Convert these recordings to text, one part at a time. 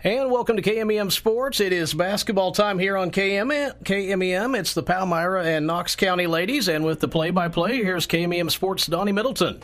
And welcome to KMEM Sports. It is basketball time here on KMEM. It's the Palmyra and Knox County ladies, and with the play-by-play, here's KMEM Sports' Donnie Middleton.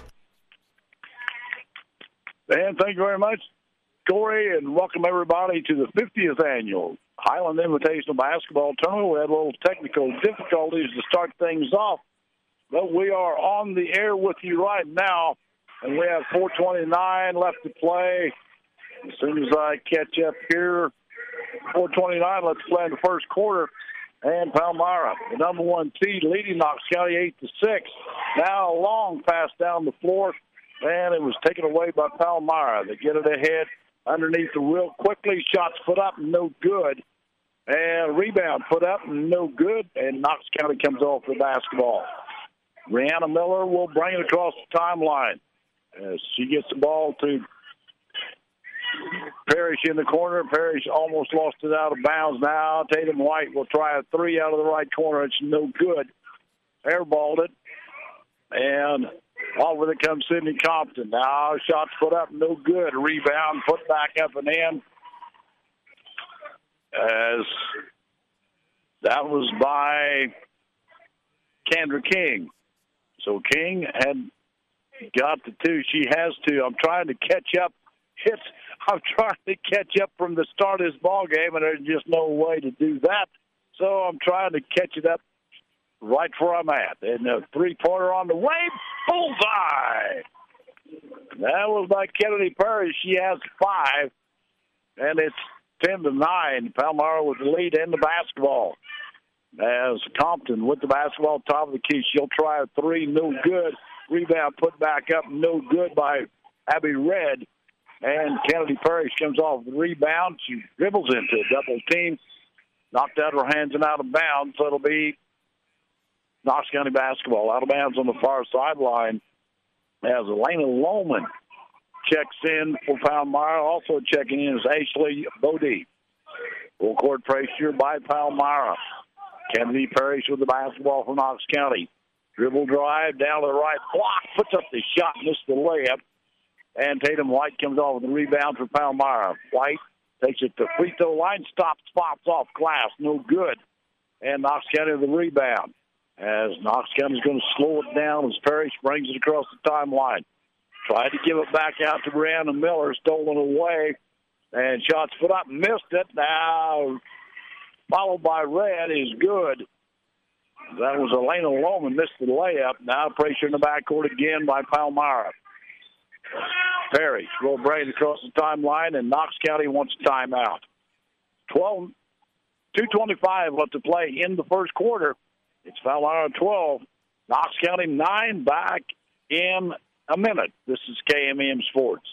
And thank you very much, Corey, and welcome everybody to the 50th annual Highland Invitational Basketball Tournament. We had a little technical difficulties to start things off, but we are on the air with you right now, and we have 4:29 left to play. As soon as I catch up here, 4:29, let's play in the first quarter. And Palmyra, the number one seed, leading Knox County 8-6. Now a long pass down the floor, and it was taken away by Palmyra. They get it ahead underneath the rim quickly. Shots put up, no good. And rebound put up, no good. And Knox County comes off the basketball. Brianna Miller will bring it across the timeline as she gets the ball to Parrish in the corner. Parrish almost lost it out of bounds now. Tatum White will try a three out of the right corner. It's no good. Airballed it. And over it comes Sydney Compton. Now shots put up, no good. Rebound put back up and in. As that was by Kendra King. So King had got the two. She has two. I'm trying to catch up. I'm trying to catch up from the start of this ball game, and there's just no way to do that. So I'm trying to catch it up right where I'm at. And a three-pointer on the way, bullseye. That was by Kennedy Parrish. She has 5, and it's 10-9. Palmyra with the lead in the basketball. As Compton with the basketball top of the key, she'll try a three, no good. Rebound put back up, no good by Abby Red. And Kennedy Parrish comes off the rebound. She dribbles into a double team, knocked out her hands and out of bounds. So it'll be Knox County basketball. Out of bounds on the far sideline as Elena Lohman checks in for Palmyra. Also checking in is Ashley Bodie. Full court pressure by Palmyra. Kennedy Parrish with the basketball for Knox County. Dribble drive down to the right block, puts up the shot, missed the layup. And Tatum White comes off with the rebound for Palmyra. White takes it to free throw line, spots off glass, no good. And Knox County with the rebound. As Knox County is going to slow it down as Parrish brings it across the timeline. Tried to give it back out to Brianna Miller, stolen away. And shots put up, missed it. Now followed by Red is good. That was Elena Lohman, missed the layup. Now pressure in the backcourt again by Palmyra. Parrish will bring it across the timeline, and Knox County wants a timeout. 2:25 left to play in the first quarter. It's Palmyra 12, Knox County 9, back in a minute. This is KMEM Sports.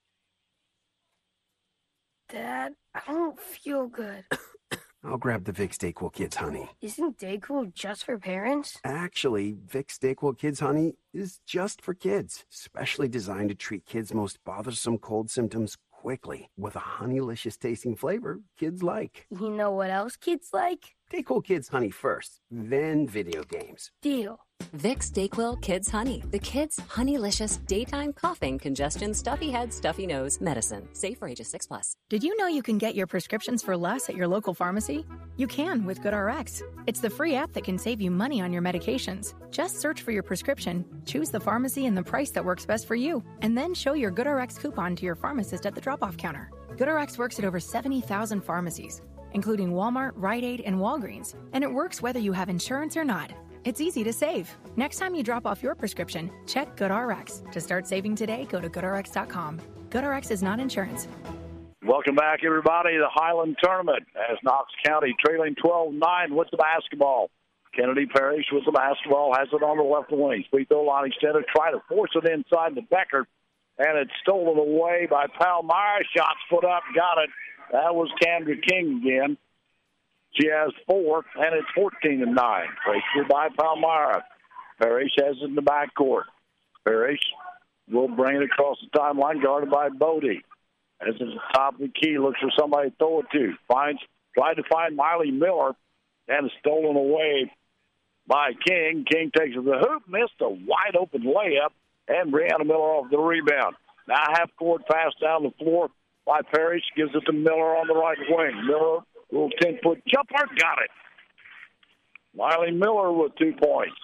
Dad, I don't feel good. I'll grab the Vicks DayQuil Kids Honey. Isn't DayQuil just for parents? Actually, Vicks DayQuil Kids Honey is just for kids, specially designed to treat kids' most bothersome cold symptoms quickly with a honeylicious tasting flavor kids like. You know what else kids like? DayQuil Kids Honey first, then video games. Deal. Vicks DayQuil Kids Honey. The kids' honeylicious daytime coughing, congestion, stuffy head, stuffy nose medicine. Safe for ages 6+. Did you know you can get your prescriptions for less at your local pharmacy? You can with GoodRx. It's the free app that can save you money on your medications. Just search for your prescription, choose the pharmacy and the price that works best for you, and then show your GoodRx coupon to your pharmacist at the drop-off counter. GoodRx works at over 70,000 pharmacies, including Walmart, Rite Aid, and Walgreens, and it works whether you have insurance or not. It's easy to save. Next time you drop off your prescription, check GoodRx. To start saving today, go to GoodRx.com. GoodRx is not insurance. Welcome back, everybody, to the Highland Tournament as Knox County trailing 12-9 with the basketball. Kennedy Parrish with the basketball, has it on the left wing. Free throw line extended, try to force it inside the Becker, and it's stolen away by Palmyra. Shots put up, got it. That was Kendra King again. She has 4, and it's 14-9. Pressure by Palmyra. Parrish has it in the backcourt. Parrish will bring it across the timeline, guarded by Bodie. As it's the top of the key, looks for somebody to throw it to. Tried to find Miley Miller, and it's stolen away by King. King takes it to the hoop, missed a wide-open layup, and Brianna Miller off the rebound. Now half-court pass down the floor by Parrish. Gives it to Miller on the right wing. Miller, little 10-foot jumper, got it. Miley Miller with 2 points.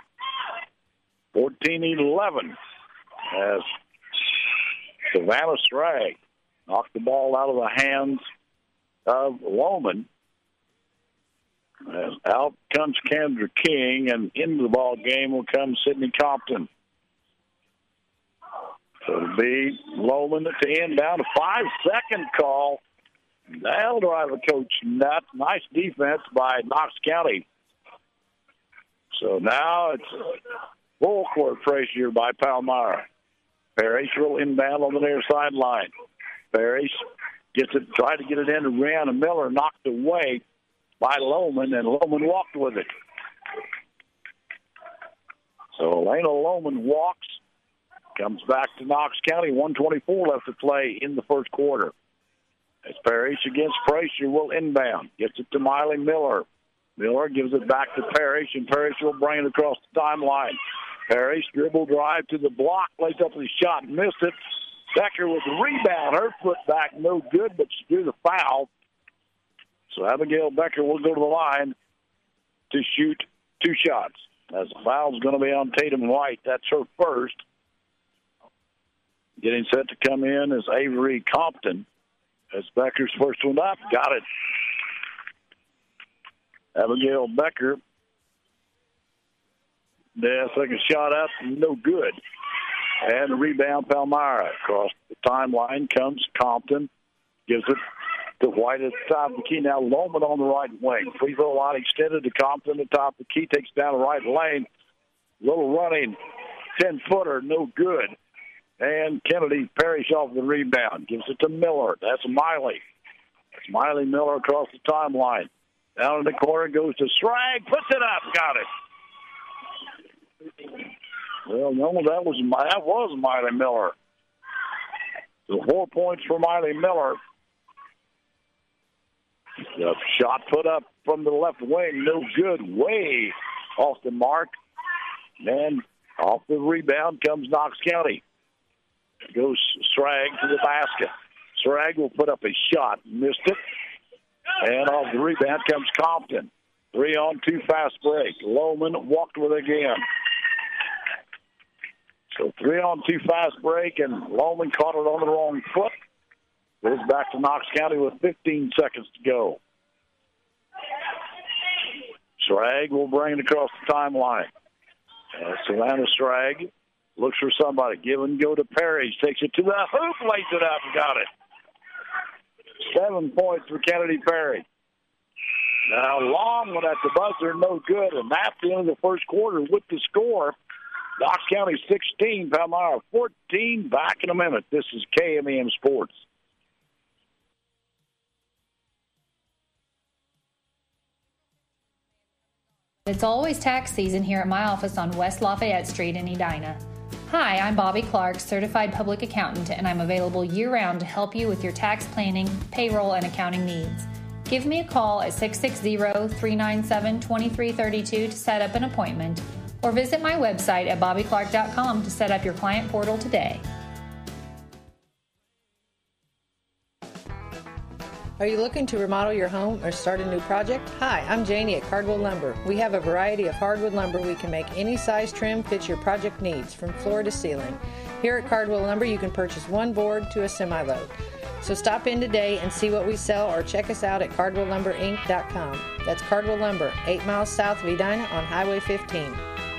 14-11 as Savannah Strag knocked the ball out of the hands of Lohman. As out comes Kendra King, and into the ball game will come Sydney Compton. So it'll be Lohman to inbound, a 5-second call. That'll drive the coach nuts. Nice defense by Knox County. So now it's full court pressure by Palmyra. Parrish will inbound on the near sideline. Parrish gets it, tried to get it in to Rihanna Miller, knocked away by Lohman, and Lohman walked with it. So Elena Lohman walks, comes back to Knox County. 1:24 left to play in the first quarter. As Parrish against Frazier will inbound. Gets it to Miley Miller. Miller gives it back to Parrish, and Parrish will bring it across the timeline. Parrish dribble drive to the block, lays up the shot, missed it. Becker with the rebound. Her foot back, no good, but she drew the foul. So Abigail Becker will go to the line to shoot 2 shots. As the foul's going to be on Tatum White. That's her first. Getting set to come in is Avery Compton. As Becker's first one up, got it. Abigail Becker. The second shot up, no good. And the rebound, Palmyra. Across the timeline comes Compton. Gives it to White at the top of the key. Now Lohman on the right wing. Free throw line extended to Compton at the top of the key. Takes down the right lane. Little running 10-footer, no good. And Kennedy Parrish off the rebound. Gives it to Miller. That's Miley. That's Miley Miller across the timeline. Down in the corner goes to Strag. Puts it up. Got it. Well, no, that was Miley Miller. So 4 points for Miley Miller. The shot put up from the left wing. No good. Way off the mark. And off the rebound comes Knox County. Goes Strag to the basket. Strag will put up a shot. Missed it. And off the rebound comes Compton. 3-on-2 fast break. Lohman walked with it again. So 3-on-2 fast break, and Lohman caught it on the wrong foot. Goes back to Knox County with 15 seconds to go. Strag will bring it across the timeline. Savannah Strag looks for somebody. Give and go to Parrish. Takes it to the hoop, lays it up, and got it. 7 points for Kennedy Parrish. Now, long one at the buzzer, no good. And that's the end of the first quarter with the score. Knox County 16, Palmyra 14. Back in a minute. This is KMEM Sports. It's always tax season here at my office on West Lafayette Street in Edina. Hi, I'm Bobby Clark, Certified Public Accountant, and I'm available year-round to help you with your tax planning, payroll, and accounting needs. Give me a call at 660-397-2332 to set up an appointment, or visit my website at bobbyclark.com to set up your client portal today. Are you looking to remodel your home or start a new project? Hi, I'm Janie at Cardwell Lumber. We have a variety of hardwood lumber we can make any size trim fit your project needs, from floor to ceiling. Here at Cardwell Lumber, you can purchase one board to a semi-load. So stop in today and see what we sell, or check us out at cardwelllumberinc.com. That's Cardwell Lumber, 8 miles south of Edina on Highway 15.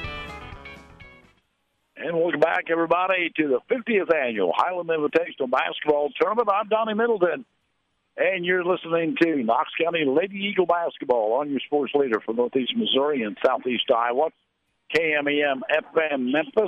And welcome back, everybody, to the 50th Annual Highland Invitational Basketball Tournament. I'm Donnie Middleton, and you're listening to Knox County Lady Eagle Basketball on your sports leader for Northeast Missouri and Southeast Iowa, KMEM FM Memphis.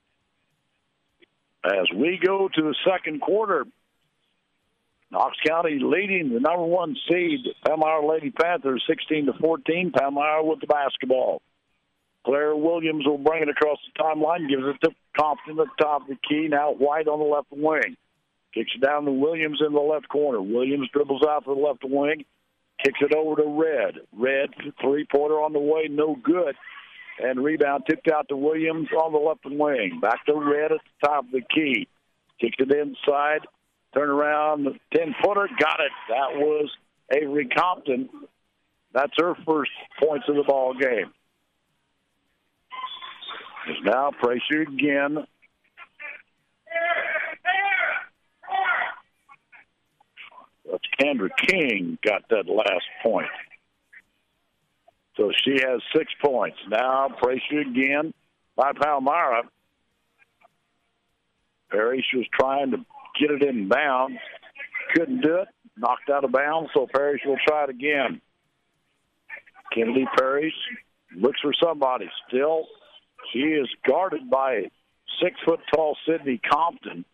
As we go to the second quarter, Knox County leading the number 1 seed, Palmyra Lady Panthers, 16-14. Palmyra with the basketball. Claire Williams will bring it across the timeline, gives it to Compton at the top of the key. Now White on the left wing. Kicks it down to Williams in the left corner. Williams dribbles out to the left wing. Kicks it over to Red. Red, three-pointer on the way, no good. And rebound tipped out to Williams on the left wing. Back to Red at the top of the key. Kicks it inside Turn around, 10-footer, got it. That was Avery Compton. That's her first points of the ball game. It's now pressure again. That's Kendra King got that last point. So she has 6 points. Now pressure again by Palmyra. Parrish was trying to get it in bounds. Couldn't do it. Knocked out of bounds, so Parrish will try it again. Kennedy Parrish looks for somebody. Still, she is guarded by 6-foot-tall Sydney Compton.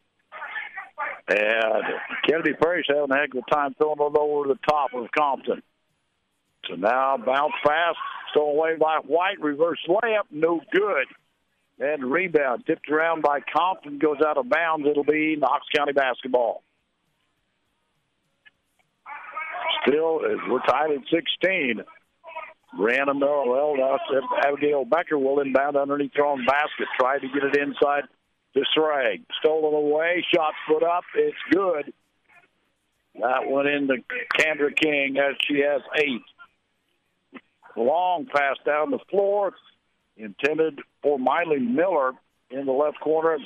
And Kennedy Parrish having a heck of a time throwing it over the top of Compton. So now bounce pass, stolen away by White, reverse layup, no good. And rebound tipped around by Compton, goes out of bounds. It'll be Knox County basketball. Still, we're tied at 16. Brianna Miller, Abigail Becker will inbound underneath her own basket. Tried to get it inside to Srag. Stolen away, shot put up. It's good. That went into Kendra King as she has 8. Long pass down the floor, intended for Miley Miller in the left corner.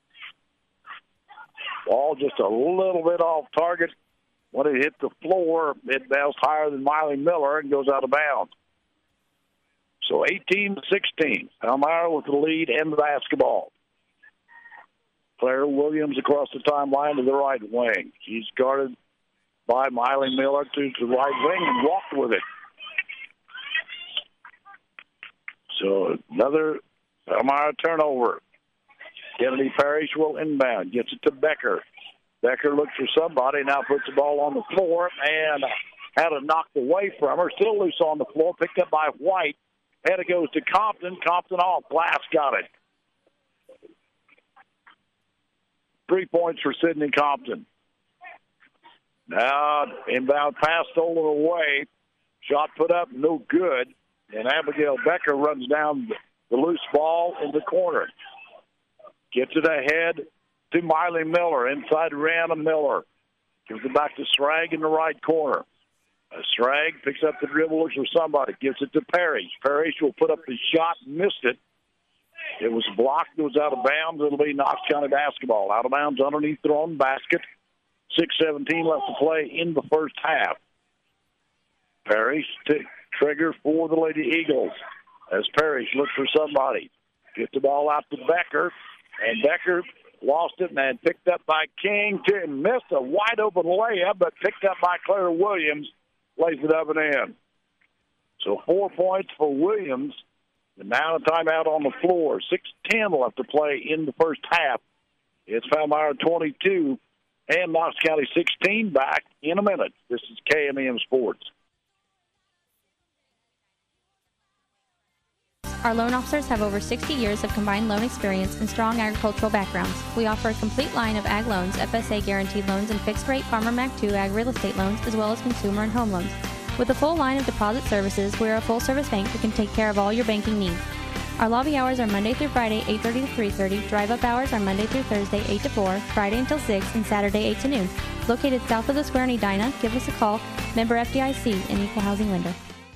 Ball just a little bit off target. When it hit the floor, it bounced higher than Miley Miller and goes out of bounds. So 18-16. Palmyra with the lead and the basketball. Claire Williams across the timeline to the right wing. She's guarded by Miley Miller to the right wing and walked with it. So another Palmyra turnover. Kennedy Parrish will inbound. Gets it to Becker. Becker looks for somebody. Now puts the ball on the floor and had it knocked away from her. Still loose on the floor. Picked up by White. And it goes to Compton. Compton off. Glass got it. 3 points for Sydney Compton. Now inbound pass stolen away. Shot put up, no good. And Abigail Becker runs down the loose ball in the corner. Gets it ahead to Miley Miller. Inside Rihanna Miller. Gives it back to Srag in the right corner. Srag picks up the dribble, looks for somebody. Gives it to Parrish. Parrish will put up the shot. Missed it. It was blocked. It was out of bounds. It'll be Knox County basketball. Out of bounds underneath their own basket. 6:17 left to play in the first half. Parrish trigger for the Lady Eagles as Parrish looks for somebody. Gets the ball out to Becker, and Becker lost it and picked up by King. Missed a wide-open layup, but picked up by Claire Williams. Lays it up and in. So 4 points for Williams. And now a timeout on the floor. 6:10 left to play in the first half. It's Palmyra 22 and Knox County 16 back in a minute. This is KMEM Sports. Our loan officers have over 60 years of combined loan experience and strong agricultural backgrounds. We offer a complete line of ag loans, FSA guaranteed loans, and fixed-rate Farmer Mac 2 ag real estate loans, as well as consumer and home loans. With a full line of deposit services, we are a full-service bank that can take care of all your banking needs. Our lobby hours are Monday through Friday, 8:30 to 3:30. Drive-up hours are Monday through Thursday, 8 to 4, Friday until 6, and Saturday, 8 to noon. Located south of the square in Edina, give us a call. Member FDIC, an equal housing lender.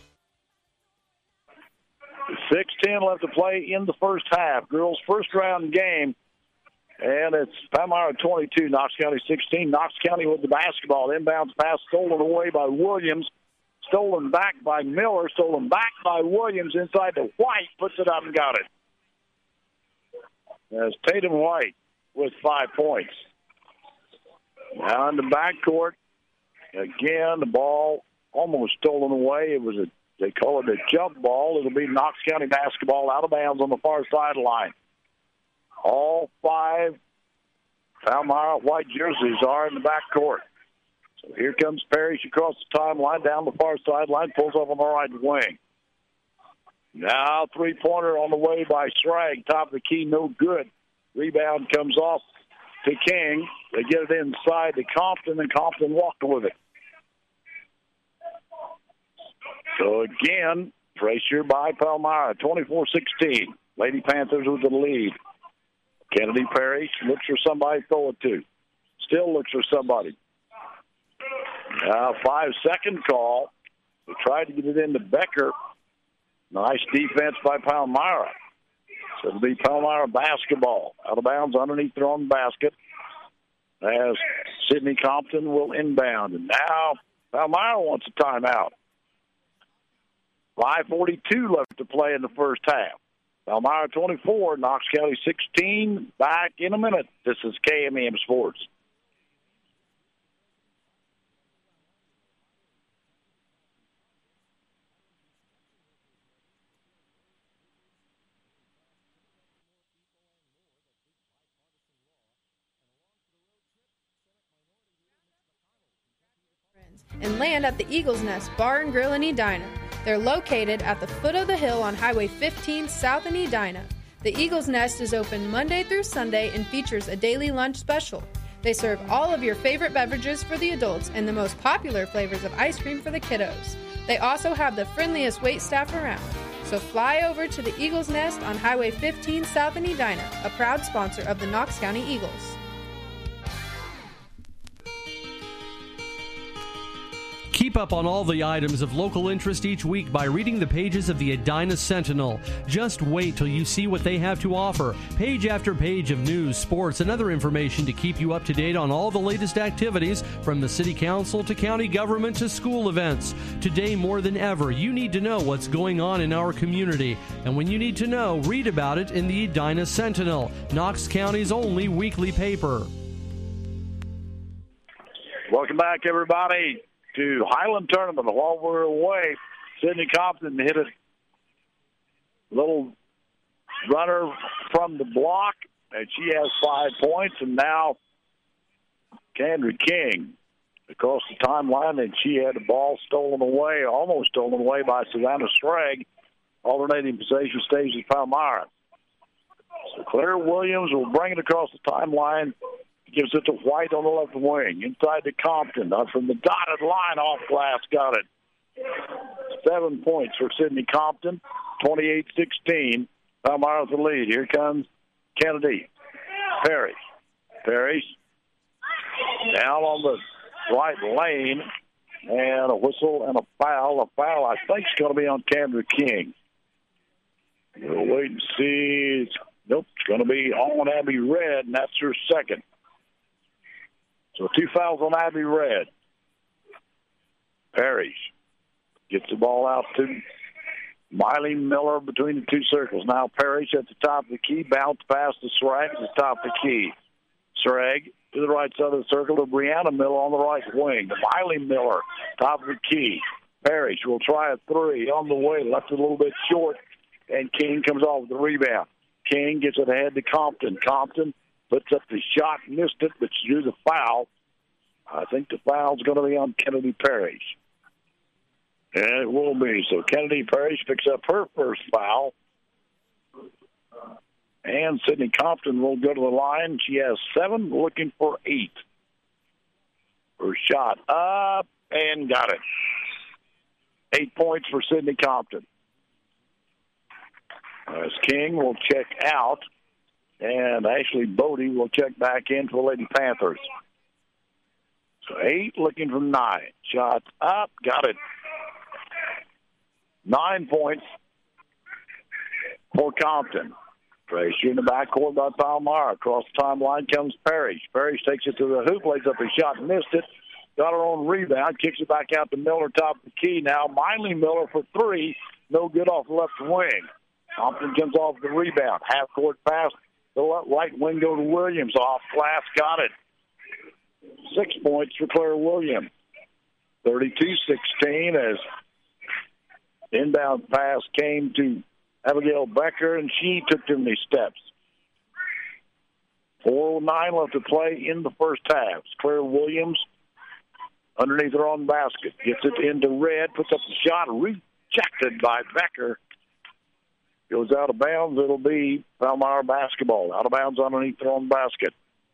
6:10 left to play in the first half. Girls' first-round game, and it's Palmyra 22, Knox County 16. Knox County with the basketball. Inbounds pass stolen away by Williams. Stolen back by Miller. Stolen back by Williams inside to White. Puts it up and got it. As Tatum White with 5 points. Now in the backcourt. Again, the ball almost stolen away. They call it a jump ball. It'll be Knox County basketball out of bounds on the far sideline. All 5 Palmyra white jerseys are in the backcourt. So here comes Parrish across the timeline, down the far sideline, pulls up on the right wing. Now three-pointer on the way by Srag, top of the key, no good. Rebound comes off to King. They get it inside to Compton, and Compton walked with it. So again, pressure by Palmyra, 24-16. Lady Panthers with the lead. Kennedy Parrish looks for somebody to throw it to. Still looks for somebody. 5-second call. They tried to get it into Becker. Nice defense by Palmyra. So it'll be Palmyra basketball. Out of bounds underneath their own basket as Sidney Compton will inbound. And now Palmyra wants a timeout. 5:42 left to play in the first half. Palmyra 24, Knox County 16. Back in a minute. This is KMEM Sports. And land at the Eagle's Nest Bar and Grill in Edina. They're located at the foot of the hill on Highway 15 south in Edina. The Eagle's Nest is open Monday through Sunday and features a daily lunch special. They serve all of your favorite beverages for the adults and the most popular flavors of ice cream for the kiddos. They also have the friendliest wait staff around. So fly over to the Eagle's Nest on Highway 15 south in Edina, a proud sponsor of the Knox County Eagles. Keep up on all the items of local interest each week by reading the pages of the Edina Sentinel. Just wait till you see what they have to offer. Page after page of news, sports, and other information to keep you up to date on all the latest activities from the city council to county government to school events. Today, more than ever, you need to know what's going on in our community. And when you need to know, read about it in the Edina Sentinel, Knox County's only weekly paper. Welcome back, everybody, to Highland Tournament. While we're away, Sidney Compton hit a little runner from the block, and she has 5 points. And now Kendra King across the timeline, and she had the ball stolen away, almost stolen away by Savannah Sprague. Alternating possession stays with Palmyra. So Claire Williams will bring it across the timeline. Gives it to White on the left wing. Inside to Compton. From the dotted line, off glass, got it. 7 points for Sidney Compton. 28-16. Palmyra's the lead. Here comes Kennedy. Parrish. Down on the right lane. And a whistle and a foul. A foul, I think, is going to be on Kendra King. We'll wait and see. Nope, it's going to be on Abby Red, and that's her second. So 2 fouls on Abby Red. Parrish gets the ball out to Miley Miller between the two circles. Now Parrish at the top of the key. Bounce past the Sprague at the top of the key. Sprague to the right side of the circle to Brianna Miller on the right wing. To Miley Miller, top of the key. Parrish will try a three on the way. Left it a little bit short, and King comes off with the rebound. King gets it ahead to Compton. Compton puts up the shot, missed it, but she drew the foul. I think the foul's going to be on Kennedy Parrish. And it will be. So Kennedy Parrish picks up her first foul. And Sidney Compton will go to the line. She has 7, looking for 8. Her shot up and got it. 8 points for Sidney Compton. As King will check out. And Ashley Bodie will check back in for the Lady Panthers. So 8 looking for 9. Shots up. Got it. 9 points for Compton. Frazier in the backcourt by Palmyra. Across the timeline comes Parrish. Parrish takes it to the hoop, lays up a shot, missed it. Got her own rebound, kicks it back out to Miller, top of the key. Now Miley Miller for 3. No good off the left wing. Compton comes off the rebound. Half-court pass. The right wing go to Williams. Off glass, got it. 6 points for Claire Williams. 32-16 as inbound pass came to Abigail Becker, and she took too many steps. 4:09 left to play in the first half. Claire Williams underneath her own basket. Gets it into Red, puts up the shot, rejected by Becker. Goes out of bounds. It'll be Palmyra basketball. Out of bounds underneath their own basket.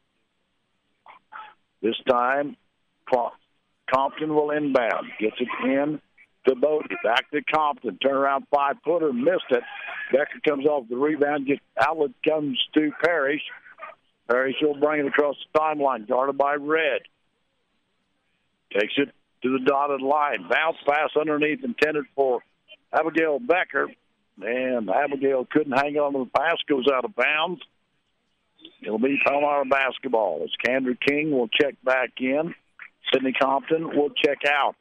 This time, Compton will inbound. Gets it in to Bodie. Back to Compton. Turnaround 5-footer. Missed it. Becker comes off the rebound. Outlet comes to Parrish. Parrish will bring it across the timeline, guarded by Red. Takes it to the dotted line. Bounce pass underneath, intended for Abigail Becker. And Abigail couldn't hang on to the pass, goes out of bounds. It'll be Palmyra basketball as Kendra King will check back in. Sydney Compton will check out.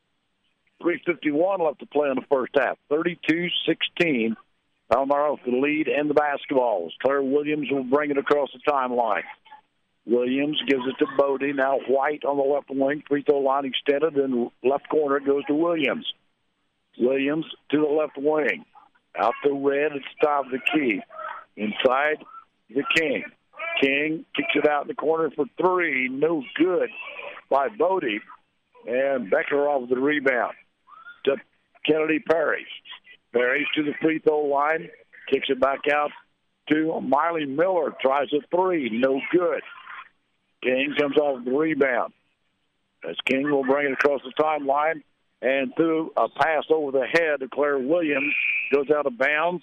3:51 left to play in the first half. 32-16. Palmyra with the lead and the basketballs. Claire Williams will bring it across the timeline. Williams gives it to Bodie. Now White on the left wing. Free throw line extended. And left corner it goes to Williams. Williams to the left wing. Out to Red at the top of the key. Inside the King. King kicks it out in the corner for three. No good by Bodie. And Becker off the rebound to Kennedy Parrish. Parrish to the free throw line. Kicks it back out to Miley Miller. Tries a three. No good. King comes off the rebound. As King will bring it across the timeline. And through a pass over the head to Claire Williams. Goes out of bounds.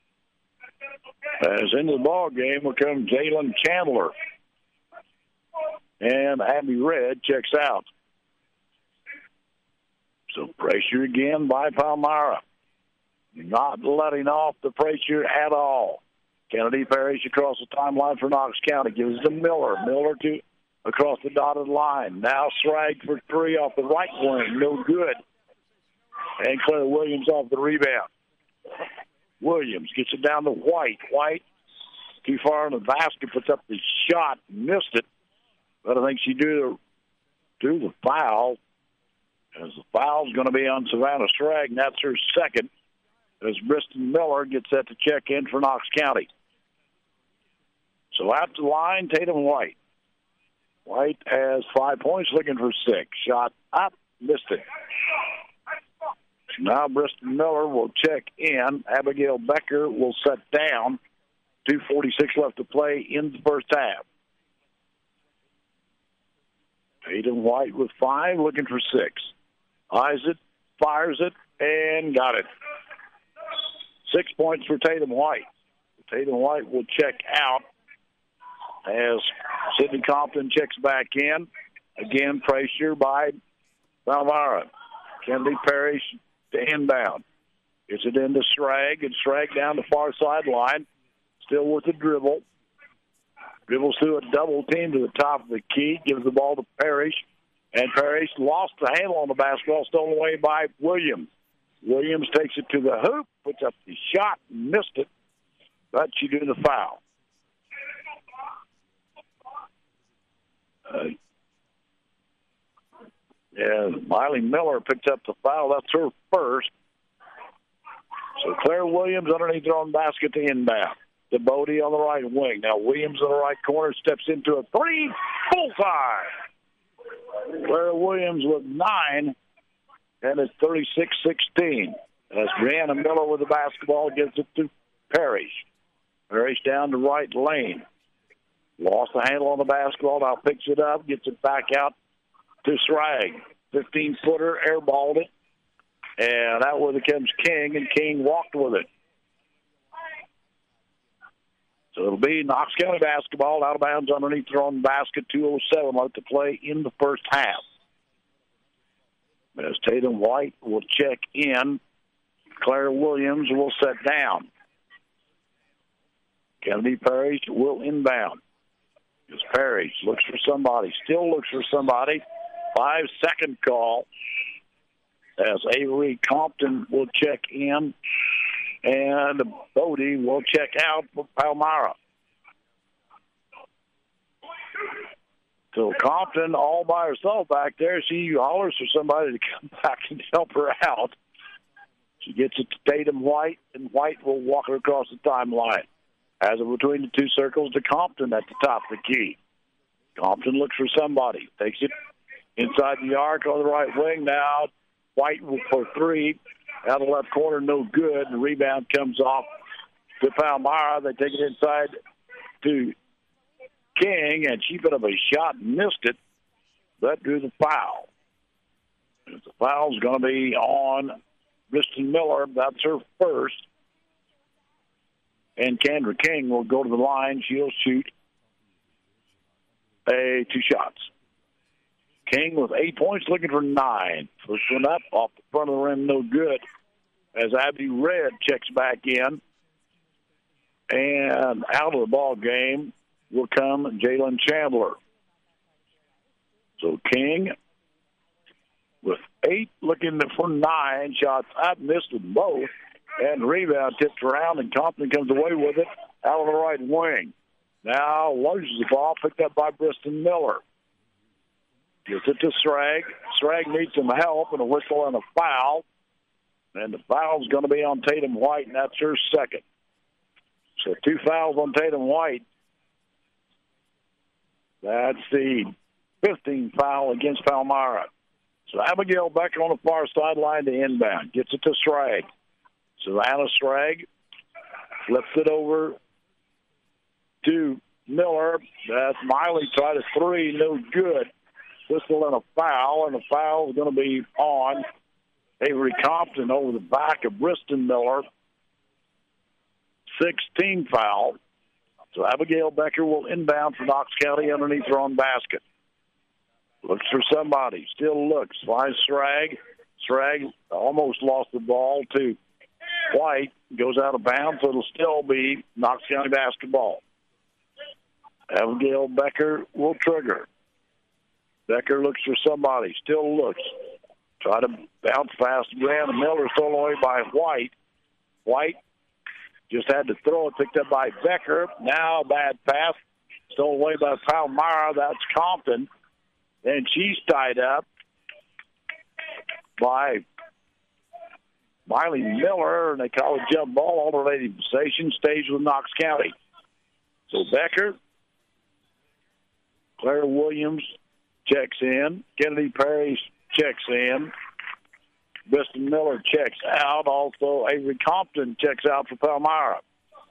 As into the ball game will come Jalen Chandler. And Abby Red checks out. So pressure again by Palmyra. Not letting off the pressure at all. Kennedy Parrish across the timeline for Knox County. Gives it to Miller. Miller to across the dotted line. Now Srag for three off the right wing. No good. And Claire Williams off the rebound. Williams gets it down to White. White too far in the basket, puts up the shot, missed it. But I think she do the foul. As the foul's going to be on Savannah Srag, and that's her second. As Briston Miller gets set to check in for Knox County. So out the line, Tatum White. White has 5 points, looking for 6. Shot up, missed it. Now Briston Miller will check in. Abigail Becker will set down. 2:46 left to play in the first half. Tatum White with 5, looking for 6. Eyes it, fires it, and got it. 6 points for Tatum White. Tatum White will check out as Sydney Compton checks back in. Again, pressure by Palmyra. Kennedy Parrish to inbound. Gets it into Srag, and Srag down the far sideline. Still with the dribble. Dribbles through a double team to the top of the key. Gives the ball to Parrish. And Parrish lost the handle on the basketball, stolen away by Williams. Williams takes it to the hoop, puts up the shot, missed it, but she did the foul. Miley Miller picked up the foul. That's her first. So Claire Williams underneath her own basket to inbound. To Bodie on the right wing. Now Williams in the right corner steps into a three. Bullseye! Claire Williams with 9, and it's 36-16. As Brianna Miller with the basketball gives it to Parrish. Parrish down the right lane. Lost the handle on the basketball. Now picks it up, gets it back out to Srag. 15-footer, airballed it. And out with it comes King, and King walked with it. So it'll be Knox County basketball, out of bounds underneath their own basket, 2:07 left to play in the first half. As Tatum White will check in, Claire Williams will set down. Kennedy Parrish will inbound. As Parrish looks for somebody, still looks for somebody. 5-second call. As Avery Compton will check in. And Bodie will check out for Palmyra. So Compton all by herself back there. She hollers for somebody to come back and help her out. She gets it to Tatum White, and White will walk her across the timeline. As it between the two circles to Compton at the top of the key. Compton looks for somebody. Takes it inside the arc on the right wing now. White for 3. Out of the left corner, no good. The rebound comes off to Palmyra. They take it inside to King, and she put up a shot and missed it, but drew the foul. The foul's going to be on Briston Miller. That's her first. And Kendra King will go to the line. She'll shoot two shots. King with 8 points, looking for 9. First one up, off the front of the rim, no good. As Abby Red checks back in. And out of the ball game will come Jalen Chandler. So King with 8, looking for 9 shots up, missed them both. And rebound tipped around, and Compton comes away with it out of the right wing. Now loses the ball, picked up by Briston Miller. Gets it to Schrag. Schrag needs some help and a whistle and a foul. And the foul's going to be on Tatum White, and that's her second. So 2 fouls on Tatum White. That's the 15th foul against Palmyra. So Abigail Becker on the far sideline to inbound. Gets it to Schrag. Savannah Schrag flips it over to Miller. That's Miley tried a 3, no good. Whistle and a foul, and the foul is going to be on Avery Compton over the back of Briston Miller. 16 foul. So Abigail Becker will inbound for Knox County underneath her own basket. Looks for somebody. Still looks. Finds Schrag. Schrag almost lost the ball to White. Goes out of bounds, so it'll still be Knox County basketball. Abigail Becker will trigger. Becker looks for somebody. Still looks. Try to bounce fast. Brianna Miller stolen away by White. White just had to throw it. Picked up by Becker. Now bad pass. Stolen away by Palmyra. That's Compton. And she's tied up by Miley Miller. And they call it jump ball. Alternating possession. Stays with Knox County. So Becker. Claire Williams checks in. Kennedy Parrish checks in. Briston Miller checks out. Also, Avery Compton checks out for Palmyra.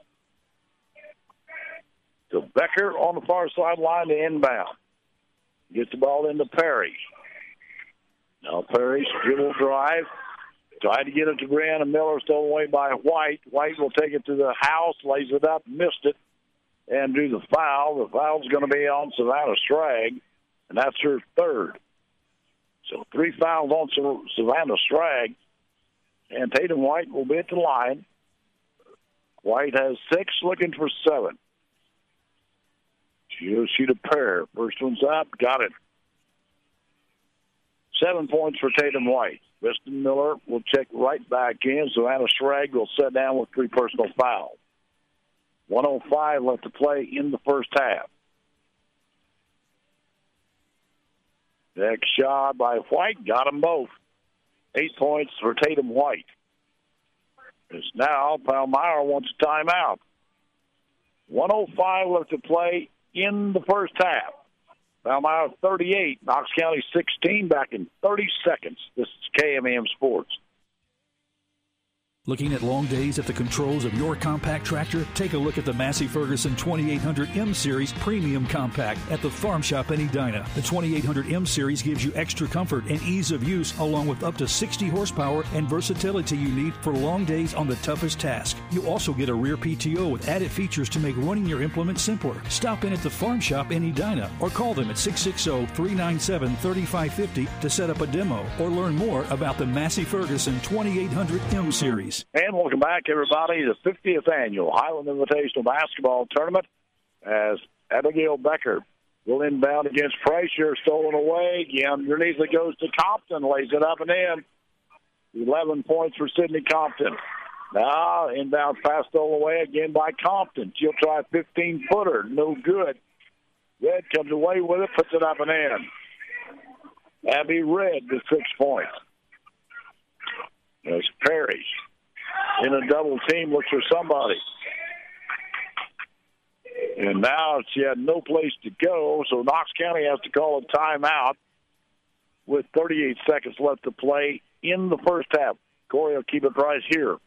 So Becker on the far sideline to inbound. Gets the ball into Parrish. Now Parrish dribble drive. Tried to get it to Brianna Miller. Stolen away by White. White will take it to the house. Lays it up. Missed it. And do the foul. The foul's going to be on Savannah Schrag. And that's her third. So 3 fouls on Savannah Schrag. And Tatum White will be at the line. White has 6, looking for 7. She'll shoot a pair. First one's up. Got it. 7 points for Tatum White. Briston Miller will check right back in. Savannah Schrag will sit down with 3 personal fouls. 1:05 left to play in the first half. Next shot by White. Got them both. 8 points for Tatum White. It's now Palmyra wants a timeout. 1:05 left to play in the first half. Palmyra 38, Knox County 16, back in 30 seconds. This is KMEM Sports. Looking at long days at the controls of your compact tractor? Take a look at the Massey Ferguson 2800 M Series Premium Compact at the Farm Shop in Edina. The 2800 M Series gives you extra comfort and ease of use, along with up to 60 horsepower and versatility you need for long days on the toughest task. You also get a rear PTO with added features to make running your implement simpler. Stop in at the Farm Shop in Edina or call them at 660-397-3550 to set up a demo or learn more about the Massey Ferguson 2800 M Series. And welcome back, everybody, to the 50th Annual Highland Invitational Basketball Tournament as Abigail Becker will inbound against Frazier, stolen away. Again, underneath it goes to Compton, lays it up and in. 11 points for Sydney Compton. Now, inbound pass stolen away again by Compton. She'll try a 15-footer. No good. Red comes away with it, puts it up and in. Abby Red with 6 points. There's Parrish. In a double team, looks for somebody. And now she had no place to go, so Knox County has to call a timeout with 38 seconds left to play in the first half. Corey will keep it right here.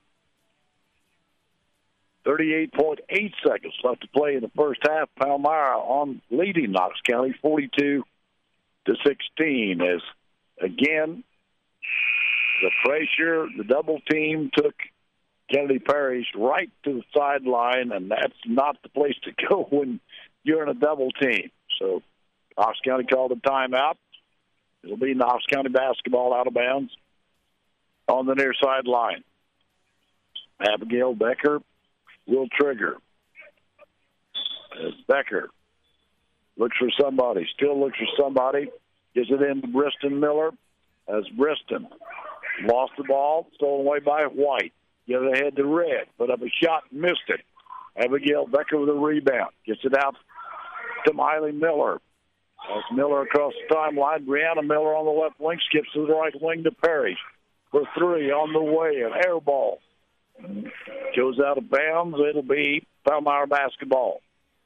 38.8 seconds left to play in the first half. Palmyra on leading Knox County 42-16 as, again, the pressure, the double team took Kennedy Parrish right to the sideline, and that's not the place to go when you're in a double team. So Knox County called a timeout. It'll be Knox County basketball out of bounds on the near sideline. Abigail Becker will trigger. As Becker looks for somebody, still looks for somebody, gets it in to Briston Miller. As Briston lost the ball, stolen away by White. Get it ahead to Red, put up a shot, missed it. Abigail Becker with a rebound, gets it out to Miley Miller. As Miller across the timeline, Brianna Miller on the left wing, skips to the right wing to Parrish. For three on the way, an air ball. Goes out of bounds. It'll be Palmyra basketball.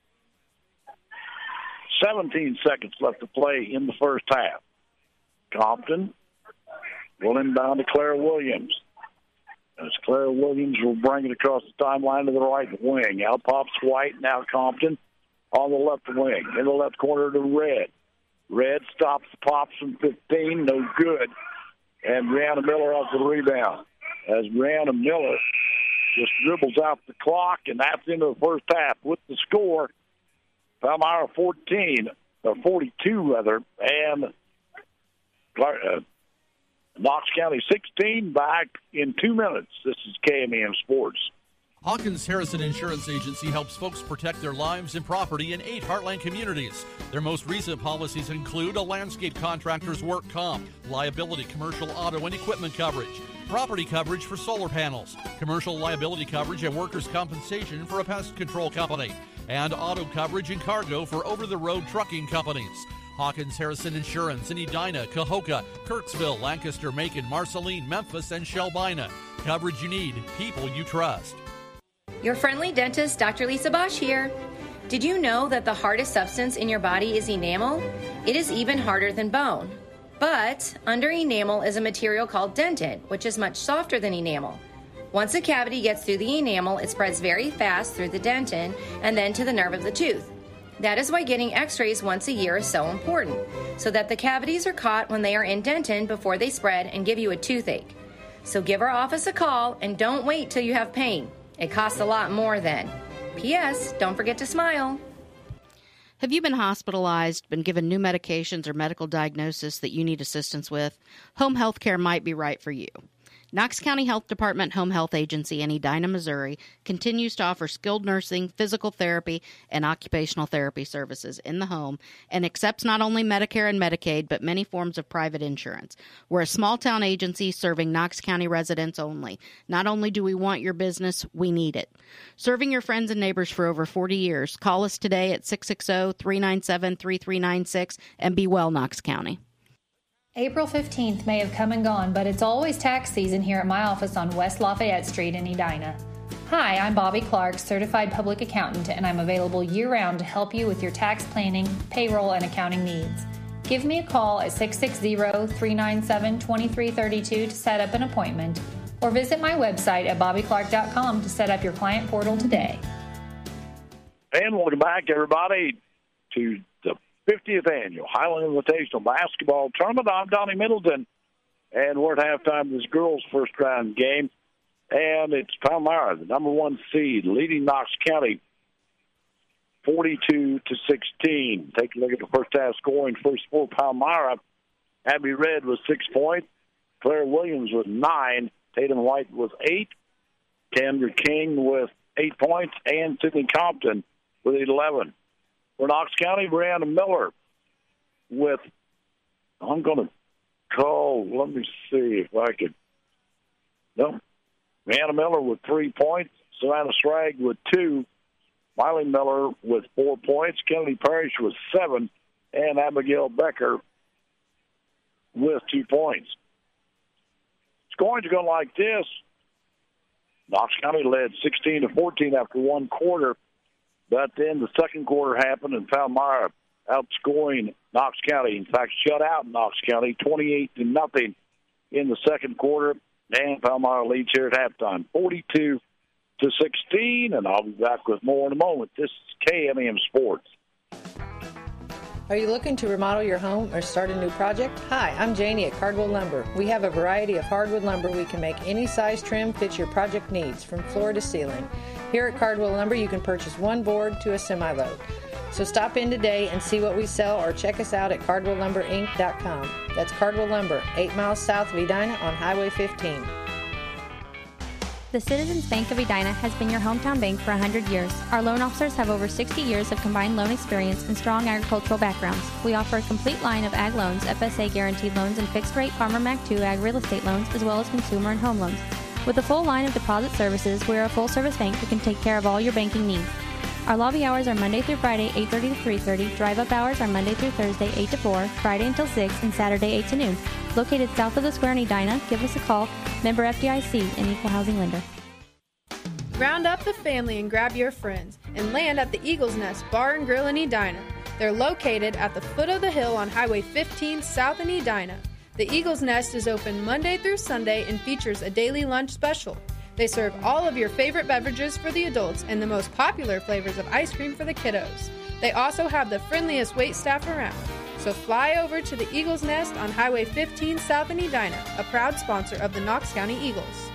17 seconds left to play in the first half. Compton will inbound to Claire Williams. As Claire Williams will bring it across the timeline to the right wing. Out pops White, now Compton on the left wing. In the left corner to Red. Red stops the pops from 15, no good. And Brianna Miller off the rebound. As Brianna Miller just dribbles out the clock, and that's into the first half with the score. Palmyra 42 rather, and Knox County 16 back in 2 minutes. This is KMEM Sports. Hawkins Harrison Insurance Agency helps folks protect their lives and property in 8 Heartland communities. Their most recent policies include a landscape contractor's work comp, liability, commercial auto and equipment coverage, property coverage for solar panels, commercial liability coverage and workers' compensation for a pest control company, and auto coverage and cargo for over-the-road trucking companies. Hawkins Harrison Insurance in Edina, Cahokia, Kirksville, Lancaster, Macon, Marceline, Memphis, and Shelbina. Coverage you need, people you trust. Your friendly dentist, Dr. Lisa Bosch here. Did you know that the hardest substance in your body is enamel? It is even harder than bone. But under enamel is a material called dentin, which is much softer than enamel. Once a cavity gets through the enamel, it spreads very fast through the dentin and then to the nerve of the tooth. That is why getting x-rays once a year is so important, so that the cavities are caught when they are in dentin before they spread and give you a toothache. So give our office a call and don't wait till you have pain. It costs a lot more then. P.S. Don't forget to smile. Have you been hospitalized, been given new medications or medical diagnosis that you need assistance with? Home health care might be right for you. Knox County Health Department Home Health Agency in Edina, Missouri continues to offer skilled nursing, physical therapy, and occupational therapy services in the home and accepts not only Medicare and Medicaid, but many forms of private insurance. We're a small-town agency serving Knox County residents only. Not only do we want your business, we need it. Serving your friends and neighbors for over 40 years, call us today at 660-397-3396 and be well, Knox County. April 15th may have come and gone, but it's always tax season here at my office on West Lafayette Street in Edina. Hi, I'm Bobby Clark, certified public accountant, and I'm available year-round to help you with your tax planning, payroll, and accounting needs. Give me a call at 660-397-2332 to set up an appointment, or visit my website at bobbyclark.com to set up your client portal today. And welcome back, everybody, to the 50th Annual Highland Invitational Basketball Tournament. I'm Donnie Middleton, and we're at halftime of this girls' first-round game. And it's Palmyra, the number 1 seed, leading Knox County 42-16. Take a look at the first half scoring. First for Palmyra, Abby Red with 6 points, Claire Williams with 9, Tatum White with 8, Kendra King with 8 points, and Sydney Compton with 11. For Knox County, Brianna Miller with, I'm going to call, let me see if I could, no, Brianna Miller with 3 points, Savannah Schrag with 2, Miley Miller with 4 points, Kennedy Parrish with 7, and Abigail Becker with 2 points. Scoring's going like this. Knox County led 16-14 after one quarter. But then the second quarter happened, and Palmyra outscoring Knox County. In fact, shut out Knox County 28-0 in the second quarter. And Palmyra leads here at halftime, 42-16. And I'll be back with more in a moment. This is KMEM Sports. Are you looking to remodel your home or start a new project? Hi, I'm Janie at Cardwell Lumber. We have a variety of hardwood lumber we can make any size trim fit your project needs, from floor to ceiling. Here at Cardwell Lumber, you can purchase one board to a semi-load. So stop in today and see what we sell or check us out at CardwellLumberInc.com. That's Cardwell Lumber, 8 miles south of Edina on Highway 15. The Citizens Bank of Edina has been your hometown bank for 100 years. Our loan officers have over 60 years of combined loan experience and strong agricultural backgrounds. We offer a complete line of ag loans, FSA guaranteed loans, and fixed-rate Farmer Mac 2 ag real estate loans, as well as consumer and home loans. With a full line of deposit services, we are a full-service bank that can take care of all your banking needs. Our lobby hours are Monday through Friday, 8:30 to 3:30. Drive-up hours are Monday through Thursday, 8 to 4, Friday until 6, and Saturday, 8 to noon. Located south of the square in Edina, give us a call. Member FDIC, an equal housing lender. Round up the family and grab your friends and land at the Eagle's Nest Bar and Grill in Edina. They're located at the foot of the hill on Highway 15 south in Edina. The Eagle's Nest is open Monday through Sunday and features a daily lunch special. They serve all of your favorite beverages for the adults and the most popular flavors of ice cream for the kiddos. They also have the friendliest wait staff around. So fly over to the Eagle's Nest on Highway 15 south in Edina, a proud sponsor of the Knox County Eagles.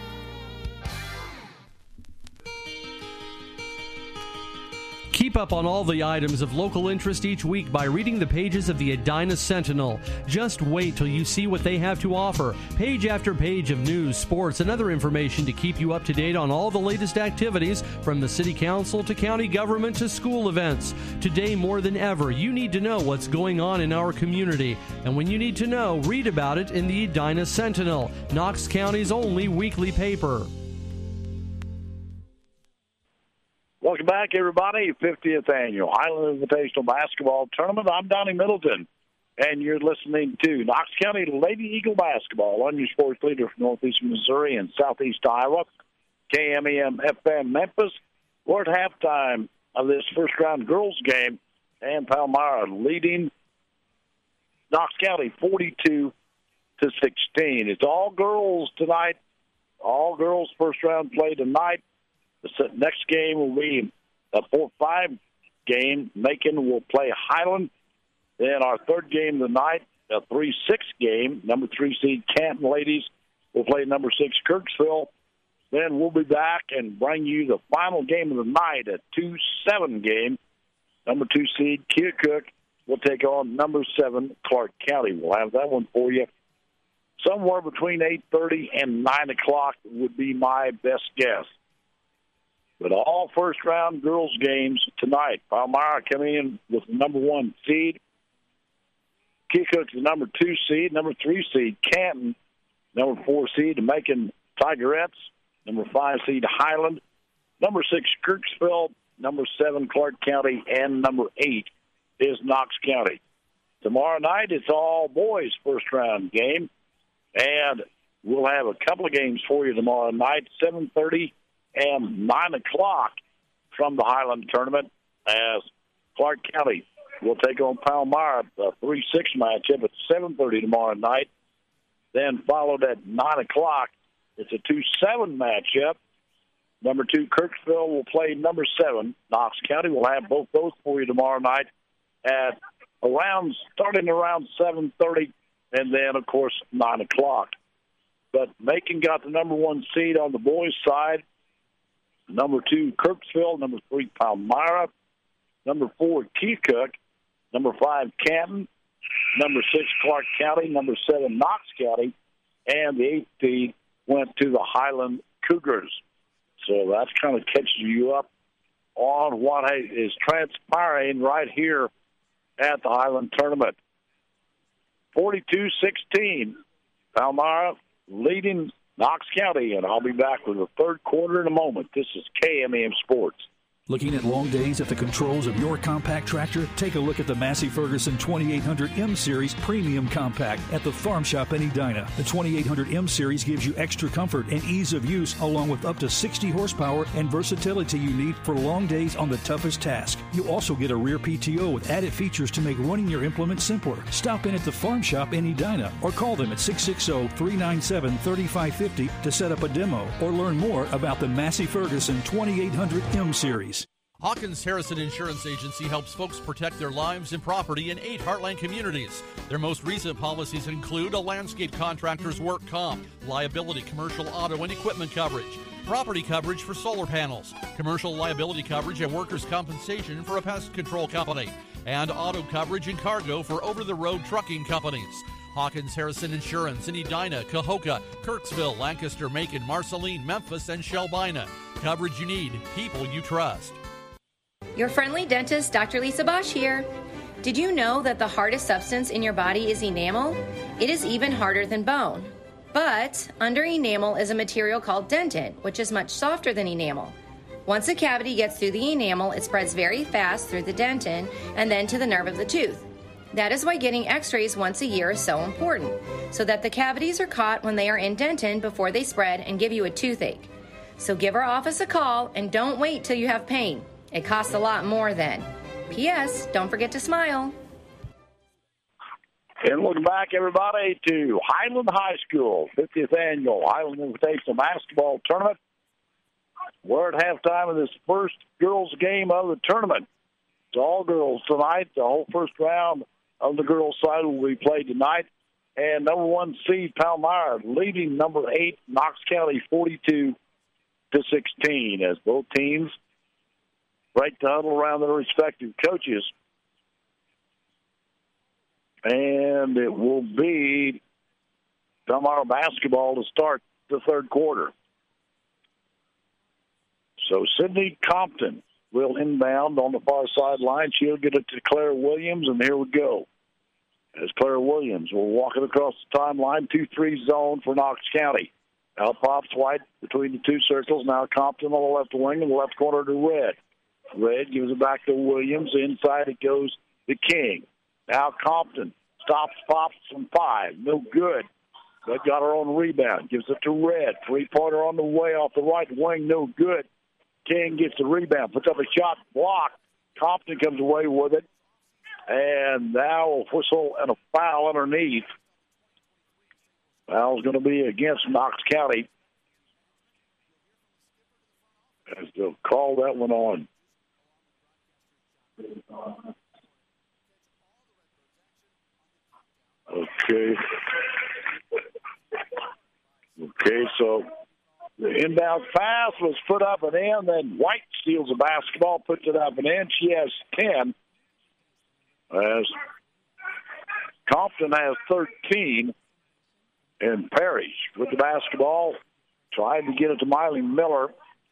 Keep up on all the items of local interest each week by reading the pages of the Edina Sentinel. Just wait till you see what they have to offer. Page after page of news, sports, and other information to keep you up to date on all the latest activities from the city council to county government to school events. Today, more than ever, you need to know what's going on in our community. And when you need to know, read about it in the Edina Sentinel, Knox County's only weekly paper. Welcome back, everybody. 50th Annual Highland Invitational Basketball Tournament. I'm Donnie Middleton, and you're listening to Knox County Lady Eagle Basketball on your sports leader from Northeast Missouri and Southeast Iowa, KMEM FM Memphis. We're at halftime of this first-round girls game, and Palmyra leading Knox County 42-16. It's all girls tonight. All girls first-round play tonight. The next game will be a 4-5 game. Macon will play Highland. Then our third game of the night, a 3-6 game. Number 3 seed Canton ladies will play number 6 Kirksville. Then we'll be back and bring you the final game of the night, a 2-7 game. Number 2 seed Keokuk will take on number 7 Clark County. We'll have that one for you. Somewhere between 8:30 and 9 o'clock would be my best guess. But all first-round girls games tonight. Palmyra coming in with the number 1 seed. Keokuk's the number 2 seed. Number 3 seed, Canton. Number 4 seed, Macon Tigerettes. Number 5 seed, Highland. Number 6, Kirksville. Number 7, Clark County. And number 8 is Knox County. Tomorrow night, it's all boys first-round game. And we'll have a couple of games for you tomorrow night, 7:30 and 9 o'clock from the Highland Tournament, as Clark County will take on Palmyra, a 3-6 matchup at 7:30 tomorrow night. Then followed at 9 o'clock, it's a 2-7 matchup. Number 2, Kirksville will play number 7. Knox County will have both those for you tomorrow night at starting around 7:30, and then, of course, 9 o'clock. But Macon got the number 1 seed on the boys' side. Number 2, Kirksville. Number 3, Palmyra. Number 4, Keokuk. Number 5, Canton. Number 6, Clark County. Number 7, Knox County. And the 8th seed went to the Highland Cougars. So that's kind of catching you up on what is transpiring right here at the Highland Tournament. 42-16. Palmyra leading Knox County, and I'll be back with the third quarter in a moment. This is KMEM Sports. Looking at long days at the controls of your compact tractor? Take a look at the Massey Ferguson 2800 M Series Premium Compact at the Farm Shop in Edina. The 2800 M Series gives you extra comfort and ease of use, along with up to 60 horsepower and versatility you need for long days on the toughest task. You also get a rear PTO with added features to make running your implement simpler. Stop in at the Farm Shop in Edina or call them at 660-397-3550 to set up a demo or learn more about the Massey Ferguson 2800 M Series. Hawkins Harrison Insurance Agency helps folks protect their lives and property in 8 Heartland communities. Their most recent policies include a landscape contractor's work comp, liability, commercial auto and equipment coverage, property coverage for solar panels, commercial liability coverage and workers' compensation for a pest control company, and auto coverage and cargo for over-the-road trucking companies. Hawkins Harrison Insurance in Edina, Cahokia, Kirksville, Lancaster, Macon, Marceline, Memphis, and Shelbina. Coverage you need, people you trust. Your friendly dentist, Dr. Lisa Bosch here. Did you know that the hardest substance in your body is enamel? It is even harder than bone. But under enamel is a material called dentin, which is much softer than enamel. Once a cavity gets through the enamel, it spreads very fast through the dentin and then to the nerve of the tooth. That is why getting x-rays once a year is so important, so that the cavities are caught when they are in dentin before they spread and give you a toothache. So give our office a call and don't wait till you have pain. It costs a lot more then. P.S. Don't forget to smile. And welcome back, everybody, to Highland High School, 50th Annual Highland Invitational Basketball Tournament. We're at halftime of this first girls' game of the tournament. It's all girls tonight. The whole first round of the girls' side will be played tonight. And number 1 seed Palmyra leading number 8 Knox County 42-16 as both teams break the huddle around their respective coaches. And it will be Palmyra basketball to start the third quarter. So Sydney Compton will inbound on the far sideline. She'll get it to Claire Williams, and here we go. As Claire Williams will walk it across the timeline, 2-3 zone for Knox County. Now pops White between the two circles. Now Compton on the left wing and the left corner to Red. Red gives it back to Williams. Inside it goes to King. Now Compton stops, pops from 5. No good. But got her own rebound. Gives it to Red. 3-pointer on the way off the right wing. No good. King gets the rebound. Puts up a shot. Blocked. Compton comes away with it. And now a whistle and a foul underneath. Foul's going to be against Knox County. As they'll call that one on. Okay, so the inbound pass was put up and in. Then White steals the basketball, puts it up and in. She has 10. As Compton has 13. And Parrish with the basketball, trying to get it to Miley Miller.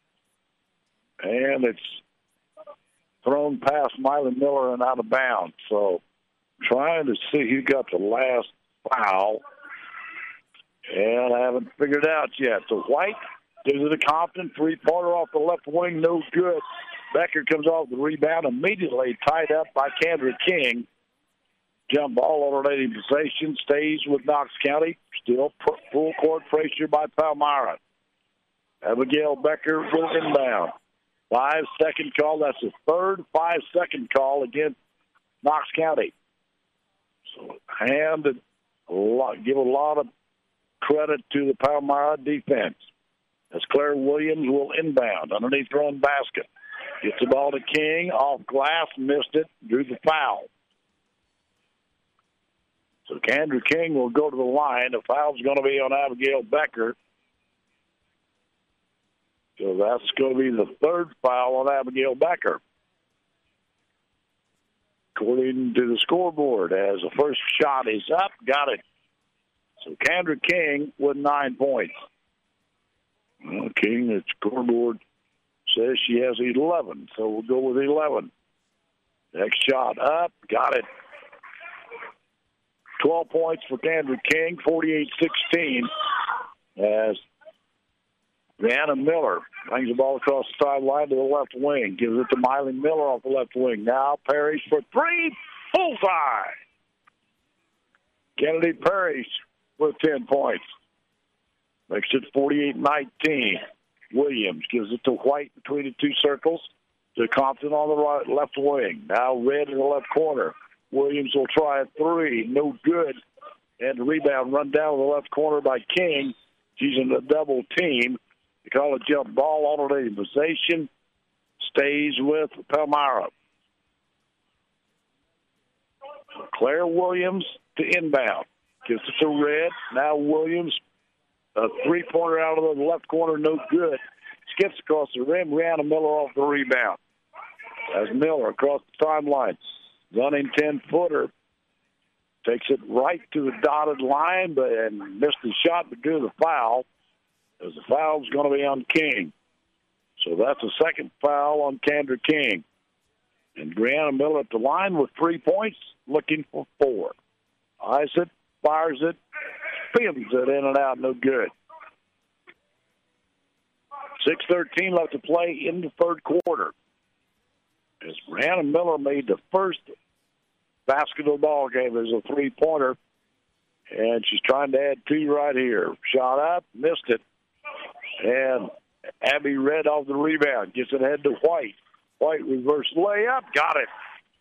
And it's thrown past Miley Miller and out of bounds. So trying to see who got the last foul. And I haven't figured it out yet. So White gives it to Compton. 3-pointer off the left wing, no good. Becker comes off the rebound, immediately tied up by Kendra King. Jump ball alternating possession, stays with Knox County. Still full court pressure by Palmyra. Abigail Becker will inbound. 5-second call. That's the third 5-second call against Knox County. So give a lot of credit to the Palmyra defense. As Claire Williams will inbound underneath her own basket. Gets the ball to King, off glass, missed it, drew the foul. So Kendra King will go to the line. The foul's going to be on Abigail Becker. So that's going to be the third foul on Abigail Becker. According to the scoreboard, as the first shot is up, got it. So Kendra King with 9 points. Well, King, the scoreboard says she has 11, so we'll go with 11. Next shot up, got it. 12 points for Kendra King, 48-16, as Brianna Miller brings the ball across the sideline to the left wing, gives it to Miley Miller off the left wing. Now Parrish for 3, bullseye. Kennedy Parrish with 10 points. Makes it 48-19. Williams gives it to White between the two circles, to Compton on the right, left wing. Now Red in the left corner. Williams will try a 3. No good. And the rebound run down to the left corner by King. She's in a double team. They call it jump ball, alternating possession. stays with Palmyra. Claire Williams to inbound. Gives it to Red. Now Williams, a three-pointer out of the left corner, no good. Skips across the rim. Brianna Miller off the rebound. As Miller across the timeline. Running 10-footer. Takes it right to the dotted line and missed the shot but due to the foul. As the foul's going to be on King. So that's a second foul on Kendra King. And Brianna Miller at the line with 3 points, looking for 4. Eyes it, fires it, spins it in and out, no good. 6:13 left to play in the third quarter. As Brianna Miller made the first basket of the ball game as a three-pointer, and she's trying to add 2 right here. Shot up, missed it, and Abby Red off the rebound. Gets it ahead to White. White reverse layup. Got it.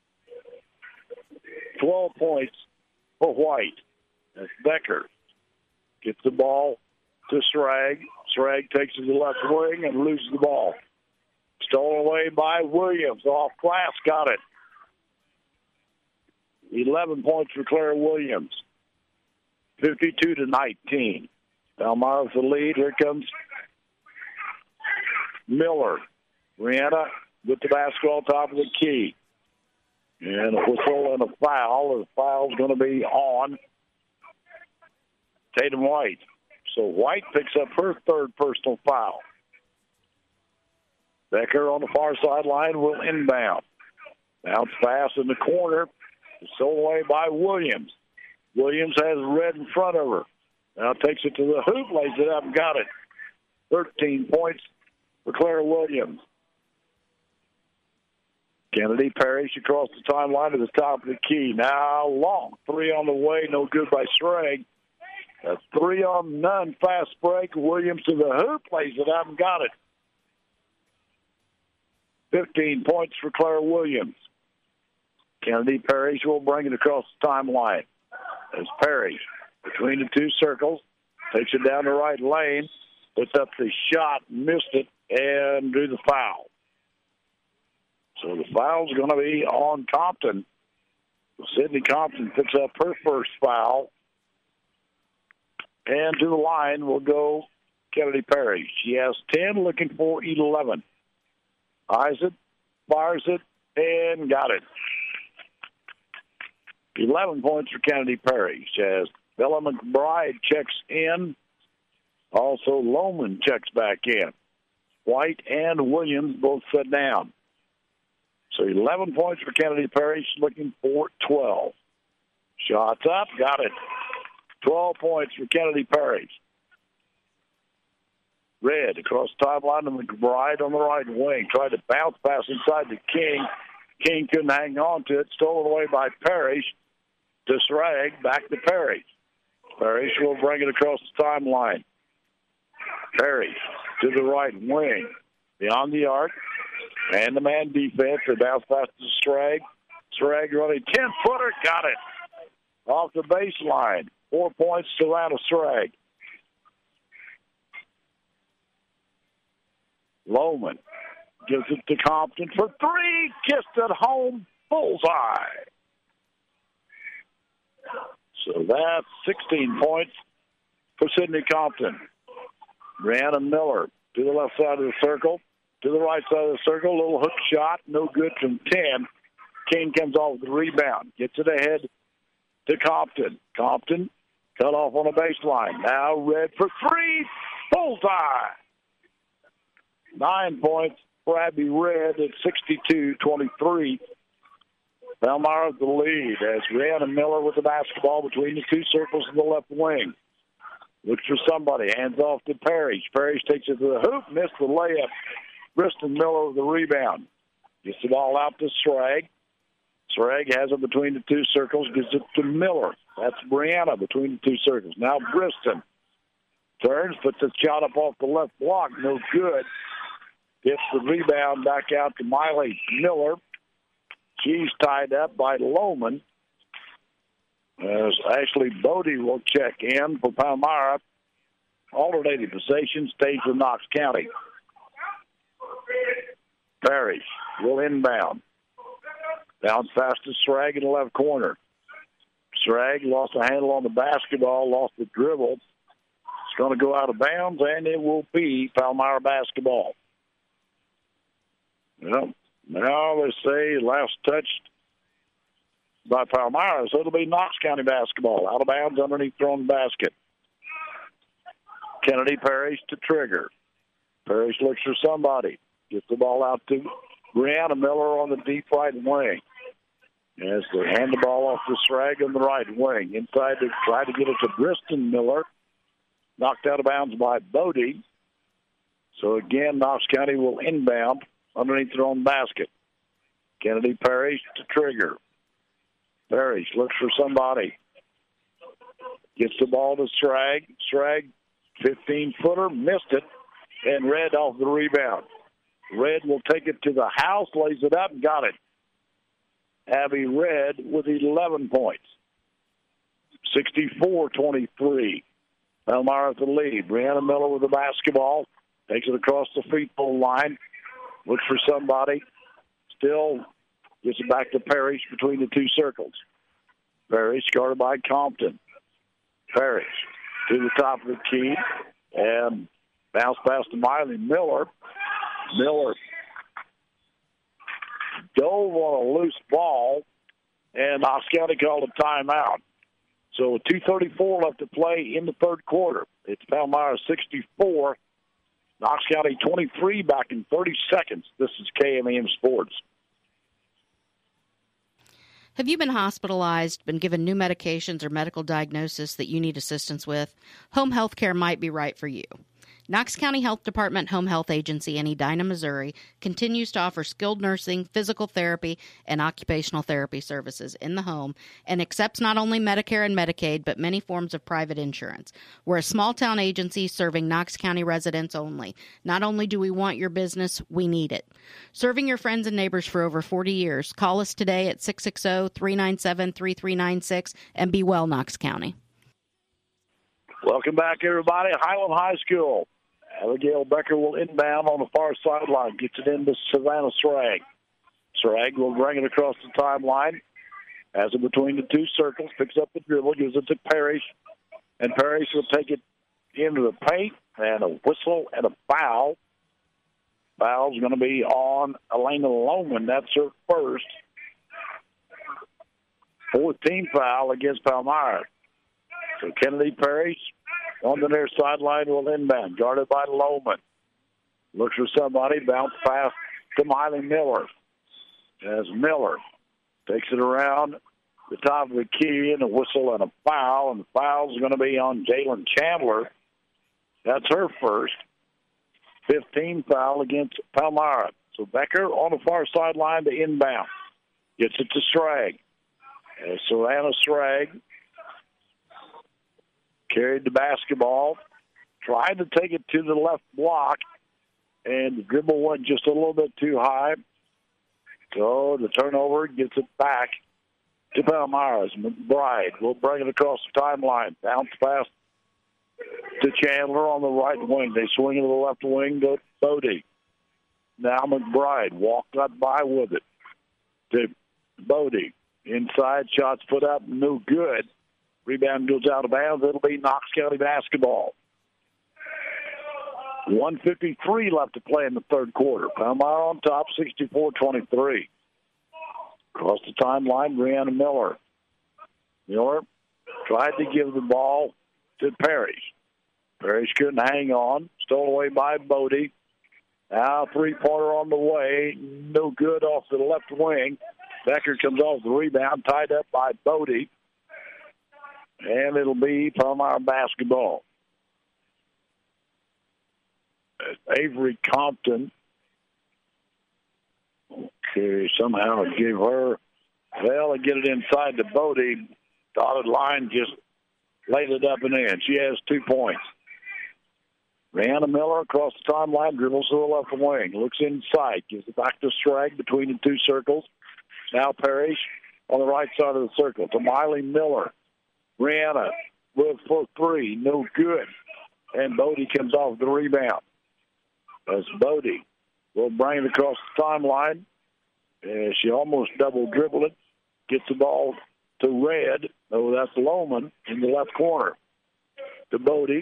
12 points for White. That's Becker. Gets the ball to Schrag. Schrag takes it to the left wing and loses the ball. Stolen away by Williams. Off glass. Got it. 11 points for Claire Williams. 52-19. Palmyra's the lead. Here comes Miller. Brianna with the basketball top of the key. And a whistle and a foul. The foul's going to be on Tatum White. So White picks up her third personal foul. Becker on the far sideline will inbound. Bounce pass in the corner. Stolen away by Williams. Williams has Red in front of her. Now takes it to the hoop, lays it up and got it. 13 points for Claire Williams. Kennedy Parrish across the timeline to the top of the key. Now long. 3 on the way. No good by Schrag. A 3 on none. Fast break. Williams to the hoop. Lays it up and got it. 15 points for Claire Williams. Kennedy Parrish will bring it across the timeline. As Parrish between the 2 circles. Takes it down the right lane. Puts up the shot. Missed it. And drew the foul. So the foul's going to be on Compton. Sydney Compton picks up her first foul. And to the line will go Kennedy Parrish. She has 10, looking for 11. Eyes it, fires it, and got it. 11 points for Kennedy Parrish as Bella McBride checks in. Also, Lohman checks back in. White and Williams both sit down. So 11 points for Kennedy Parrish, looking for 12. Shots up, got it. 12 points for Kennedy Parrish. Red across the timeline to McBride on the right wing. Tried to bounce pass inside to King. King couldn't hang on to it. Stolen away by Parrish to Schrag. Back to Parrish. Parrish will bring it across the timeline. Parrish to the right wing. Beyond the arc. And the man defense. The bounce pass to Schrag. Schrag running 10-footer. Got it. Off the baseline. 4 points to Lana Schrag. Lohman gives it to Compton for 3. Kissed at home. Bullseye. So that's 16 points for Sydney Compton. Brianna Miller to the left side of the circle. To the right side of the circle. A little hook shot. No good from 10. King comes off the rebound. Gets it ahead to Compton. Compton cut off on the baseline. Now Red for 3. Bullseye. 9 points for Abby Red at 62-23. Palmyra's the lead as Brianna Miller with the basketball between the 2 circles in the left wing. Looks for somebody. Hands off to Parrish. Parrish takes it to the hoop. Missed the layup. Briston Miller with the rebound. Gets the ball out to Schrag. Schrag has it between the 2 circles. Gives it to Miller. That's Brianna between the 2 circles. Now Briston turns. Puts a shot up off the left block. No good. Gets the rebound back out to Miley Miller. She's tied up by Lohman. As Ashley Bodie will check in for Palmyra. Alternating possession stays with Knox County. Parrish will inbound. Bounce fast to Schrag in the left corner. Schrag lost a handle on the basketball, lost the dribble. It's going to go out of bounds, and it will be Palmyra basketball. Well, now they say last touched by Palmyra, so it'll be Knox County basketball. Out of bounds underneath thrown basket. Kennedy Parrish to trigger. Parrish looks for somebody. Gets the ball out to Brianna Miller on the deep right wing. As they hand the ball off to Schrag on the right wing. Inside to try to get it to Briston Miller. Knocked out of bounds by Bodie. So again, Knox County will inbound underneath their own basket. Kennedy Parrish to trigger. Parrish looks for somebody. Gets the ball to Schrag. Schrag, 15-footer, missed it. And Red off the rebound. Red will take it to the house, lays it up, and got it. Abby Red with 11 points. 64-23. Palmyra at the lead. Brianna Miller with the basketball. Takes it across the free throw line. Looks for somebody. Still gets it back to Parrish between the two circles. Parrish guarded by Compton. Parrish to the top of the key. And bounce pass to Miley Miller. Miller dove on a loose ball, and Knox County called a timeout. So 2:34 left to play in the third quarter. It's Palmyra 64, Knox County 23 back in 30 seconds. This is KMEM Sports. Have you been hospitalized, been given new medications or medical diagnosis that you need assistance with? Home health care might be right for you. Knox County Health Department Home Health Agency in Edina, Missouri, continues to offer skilled nursing, physical therapy, and occupational therapy services in the home and accepts not only Medicare and Medicaid, but many forms of private insurance. We're a small-town agency serving Knox County residents only. Not only do we want your business, we need it. Serving your friends and neighbors for over 40 years. Call us today at 660-397-3396 and be well, Knox County. Welcome back, everybody. Highland High School. Abigail Becker will inbound on the far sideline. Gets it into Savannah Schrag. Schrag will bring it across the timeline. Has it between the two circles. Picks up the dribble. Gives it to Parrish. And Parrish will take it into the paint. And a whistle and a foul. Foul's going to be on Elena Lohman. That's her first. 14th foul against Palmyra. So Kennedy Parrish on the near sideline will inbound, guarded by Lohman. Looks for somebody, bounce pass to Miley Miller. As Miller takes it around the top of the key, and a whistle and a foul, and the foul's going to be on Jalen Chandler. That's her first. 15th foul against Palmyra. So Becker on the far sideline to inbound. Gets it to Schrag. As Savannah Schrag carried the basketball, tried to take it to the left block, and the dribble went just a little bit too high. So the turnover gets it back to Palmyra. McBride will bring it across the timeline. Bounce pass to Chandler on the right wing. They swing it to the left wing to Bodie. Now McBride walked right by with it to Bodie. Inside, shots put up, no good. Rebound goes out of bounds. It'll be Knox County basketball. 1:53 left to play in the third quarter. Palmyra on top, 64-23. Across the timeline, Brianna Miller. Miller tried to give the ball to Parrish. Parrish couldn't hang on. Stole away by Bodie. Now three-pointer on the way. No good off the left wing. Becker comes off the rebound, tied up by Bodie. And it'll be Palmyra basketball. Avery Compton. Okay, somehow give her, well, and get it inside the Bodie. Dotted line just laid it up and in. She has 2 points. Brianna Miller across the timeline, dribbles to the left wing. Looks inside, gives it back to Schrag between the two circles. Now Parrish on the right side of the circle to Miley Miller. Brianna with for three, no good. And Bodie comes off the rebound. As Bodie will bring it across the timeline. She almost double dribbled it. Gets the ball to Red. Oh, that's Lohman in the left corner. To Bodie.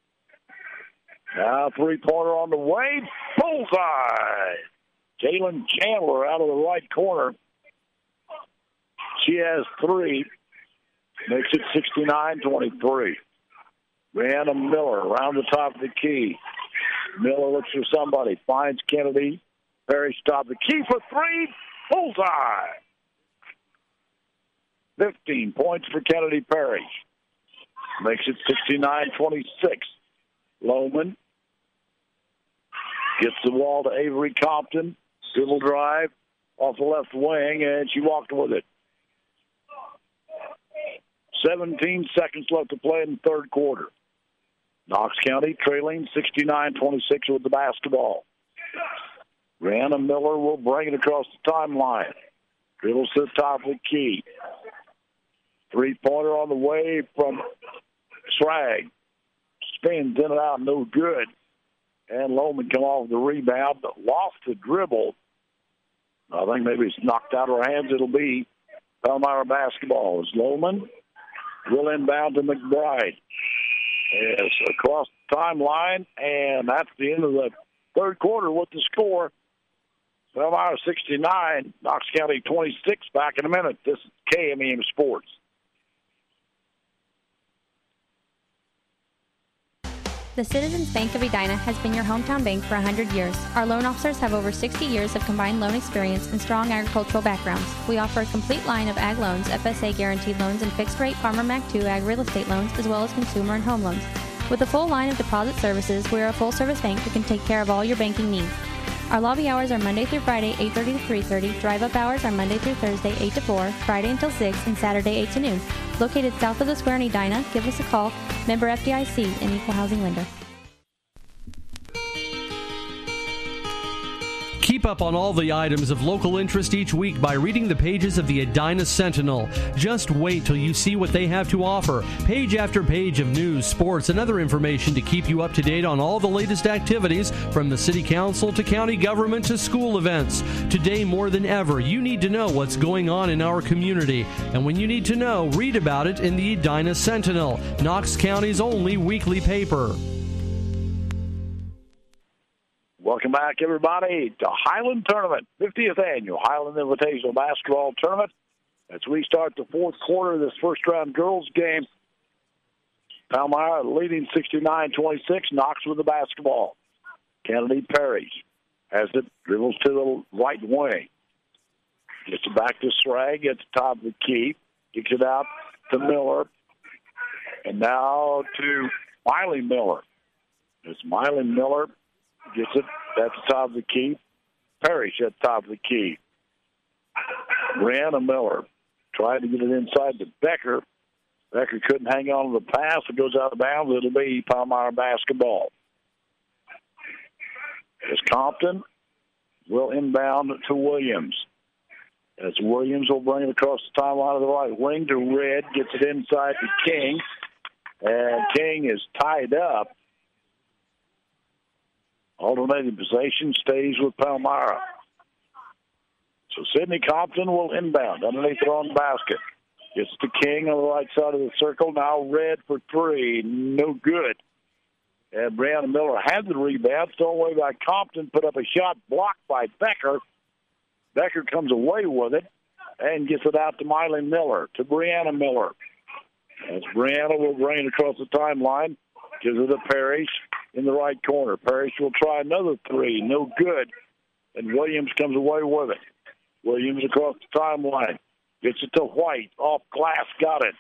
Now three-pointer on the way. Bullseye! Jalen Chandler out of the right corner. She has three. Makes it 69-23. Brianna Miller around the top of the key. Miller looks for somebody. Finds Kennedy. Parrish top of the key for three. Bullseye! 15 points for Kennedy Parrish. Makes it 69-26. Lohman gets the ball to Avery Compton. Dribble drive off the left wing, and she walked with it. 17 seconds left to play in the third quarter. Knox County trailing 69-26 with the basketball. Brianna Miller will bring it across the timeline. Dribbles to the top of the key. Three-pointer on the way from Srag. Spins in and out, no good. And Lohman come off the rebound, but lost the dribble. I think maybe it's knocked out of her hands. It'll be Palmyra basketball. As Lohman will inbound to McBride. Yes, across the timeline, and that's the end of the third quarter with the score. Palmyra 69, Knox County 26. Back in a minute. This is KMEM Sports. The Citizens Bank of Edina has been your hometown bank for 100 years. Our loan officers have over 60 years of combined loan experience and strong agricultural backgrounds. We offer a complete line of ag loans, FSA guaranteed loans, and fixed-rate Farmer Mac 2 ag real estate loans, as well as consumer and home loans. With a full line of deposit services, we are a full-service bank who can take care of all your banking needs. Our lobby hours are Monday through Friday, 8:30 to 3:30. Drive-up hours are Monday through Thursday, 8 to 4, Friday until 6, and Saturday, 8 to noon. Located south of the square in Edina, give us a call. Member FDIC, an equal housing lender. Keep up on all the items of local interest each week by reading the pages of the Edina Sentinel. Just wait till you see what they have to offer. Page after page of news, sports, and other information to keep you up to date on all the latest activities from the city council to county government to school events. Today, more than ever, you need to know what's going on in our community. And when you need to know, read about it in the Edina Sentinel, Knox County's only weekly paper. Welcome back, everybody, to Highland Tournament, 50th Annual Highland Invitational Basketball Tournament. As we start the fourth quarter of this first-round girls game, Palmyra leading 69-26, Knox with the basketball. Kennedy Parrish has it, dribbles to the right wing. Gets it back to Srag at the top of the key. Kicks it out to Miller. And now to Miley Miller. It's Miley Miller. Gets it at the top of the key. Parrish at the top of the key. Brianna Miller tried to get it inside to Becker. Becker couldn't hang on to the pass. It goes out of bounds. It'll be Palmyra basketball. As Compton will inbound to Williams. As Williams will bring it across the timeline of the right wing to Red. Gets it inside to King. And King is tied up. Alternating possession stays with Palmyra. So Sydney Compton will inbound underneath their own basket. Gets to King on the right side of the circle. Now Red for three. No good. And Brianna Miller had the rebound. Stolen away by Compton. Put up a shot blocked by Becker. Becker comes away with it and gets it out to Miley Miller, to Brianna Miller. As Brianna will bring it across the timeline. Gives it to Parrish in the right corner. Parrish will try another three. No good. And Williams comes away with it. Williams across the timeline. Gets it to White. Off glass. Got it.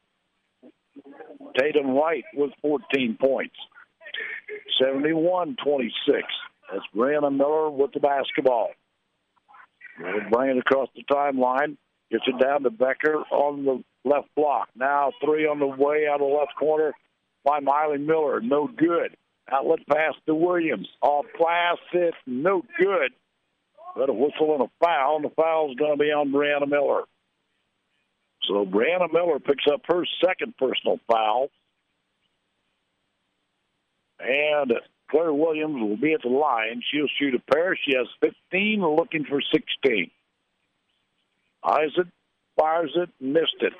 Tatum White with 14 points. 71-26. That's Brianna Miller with the basketball. We'll bring it across the timeline. Gets it down to Becker on the left block. Now three on the way out of the left corner by Miley Miller. No good. Outlet pass to Williams. Off glass. It's no good. But a whistle and a foul. And the foul's going to be on Brianna Miller. So Brianna Miller picks up her second personal foul. And Claire Williams will be at the line. She'll shoot a pair. She has 15, looking for 16. Eyes it, fires it, missed it.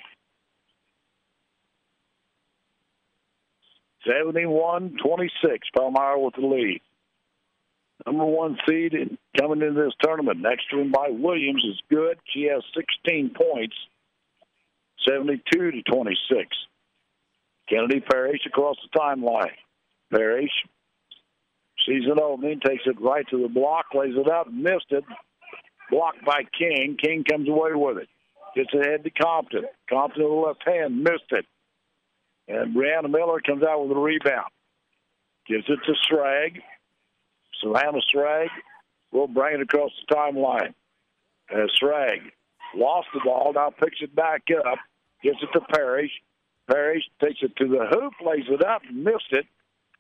71-26, Palmyra with the lead. Number 1 seed coming into this tournament. Next one by Williams is good. She has 16 points, 72-26. Kennedy Parrish across the timeline. Parrish sees an opening, takes it right to the block, lays it out, missed it. Blocked by King. King comes away with it. Gets ahead to Compton. Compton with the left hand, missed it. And Brianna Miller comes out with a rebound. Gives it to Schrag. Savannah Schrag will bring it across the timeline. As Schrag lost the ball, now picks it back up. Gives it to Parrish. Parrish takes it to the hoop, lays it up, missed it.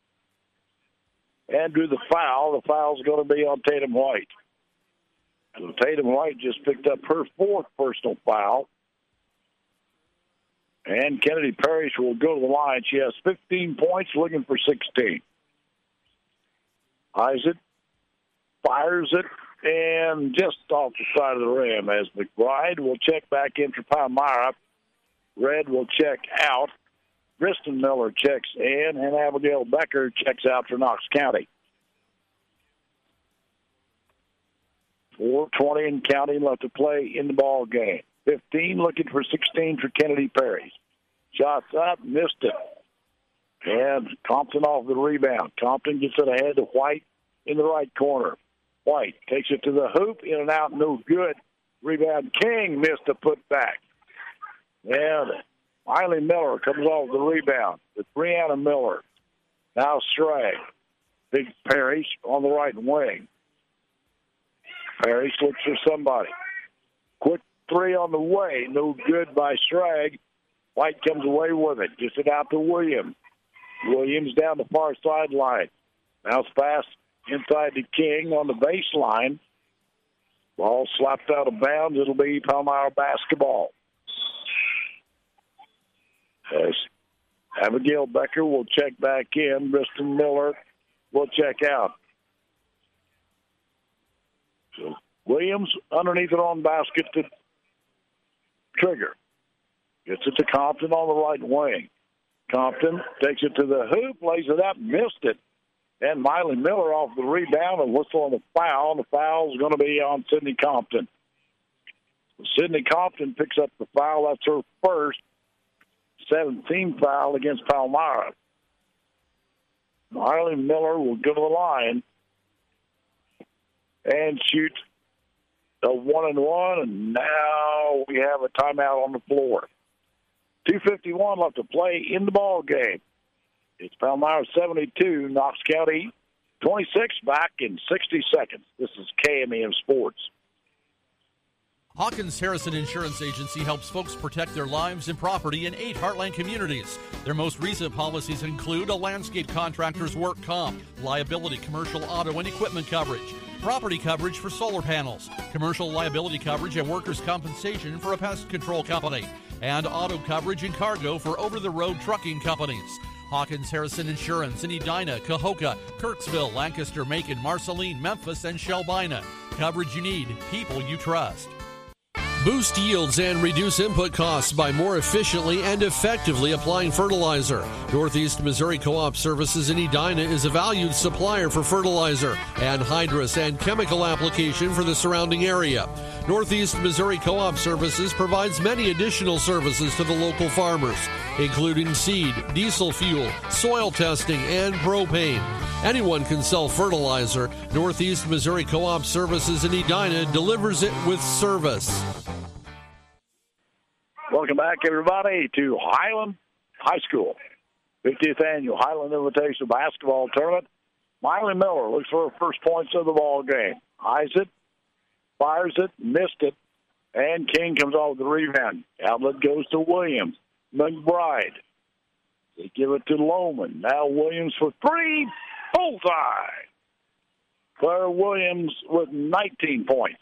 And drew the foul. The foul's going to be on Tatum White. So Tatum White just picked up her 4th personal foul. And Kennedy Parrish will go to the line. She has 15 points, looking for 16. Eyes it, fires it, and just off the side of the rim as McBride will check back in for Palmyra. Red will check out. Kristen Miller checks in, and Abigail Becker checks out for Knox County. 4:20 and counting left to play in the ball game. 15 looking for 16 for Kennedy Parrish. Shots up, missed it. And Compton off the rebound. Compton gets it ahead to White in the right corner. White takes it to the hoop, in and out, no good. Rebound, King missed a putback. And Miley Miller comes off the rebound with Brianna Miller. Now Schrag. Big Parrish on the right wing. Parrish looks for somebody. Quick 3 on the way. No good by Schrag. White comes away with it. Gets it out to Williams. Williams down the far sideline. Now it's fast inside to King on the baseline. Ball slapped out of bounds. It'll be Palmyra basketball. As Abigail Becker will check back in. Kristen Miller will check out. So Williams underneath it on basket to Trigger. Gets it to Compton on the right wing. Compton takes it to the hoop, lays it up, missed it. And Miley Miller off the rebound and whistle on the foul. The foul is going to be on Sydney Compton. Sydney Compton picks up the foul. That's her first 17th foul against Palmyra. Miley Miller will go to the line and shoot a 1-and-1, and now we have a timeout on the floor. 2:51 left to play in the ball game. It's Palmyra 72, Knox County 26, back in 60 seconds. This is KMEM Sports. Hawkins Harrison Insurance Agency helps folks protect their lives and property in 8 Heartland communities. Their most recent policies include a landscape contractor's work comp, liability, commercial auto and equipment coverage, property coverage for solar panels, commercial liability coverage and workers' compensation for a pest control company, and auto coverage and cargo for over-the-road trucking companies. Hawkins Harrison Insurance in Edina, Cahokia, Kirksville, Lancaster, Macon, Marceline, Memphis, and Shelbina. Coverage you need, people you trust. Boost yields and reduce input costs by more efficiently and effectively applying fertilizer. Northeast Missouri Co-op Services in Edina is a valued supplier for fertilizer, anhydrous, and chemical application for the surrounding area. Northeast Missouri Co-op Services provides many additional services to the local farmers, including seed, diesel fuel, soil testing, and propane. Anyone can sell fertilizer. Northeast Missouri Co-op Services in Edina delivers it with service. Welcome back, everybody, to Highland High School. 50th Annual Highland Invitational Basketball Tournament. Miley Miller looks for her first points of the ball game. Eyes it, fires it, missed it, and King comes off the rebound. Outlet goes to Williams. McBride. They give it to Lohman. Now Williams for 3. Bullseye. Claire Williams with 19 points.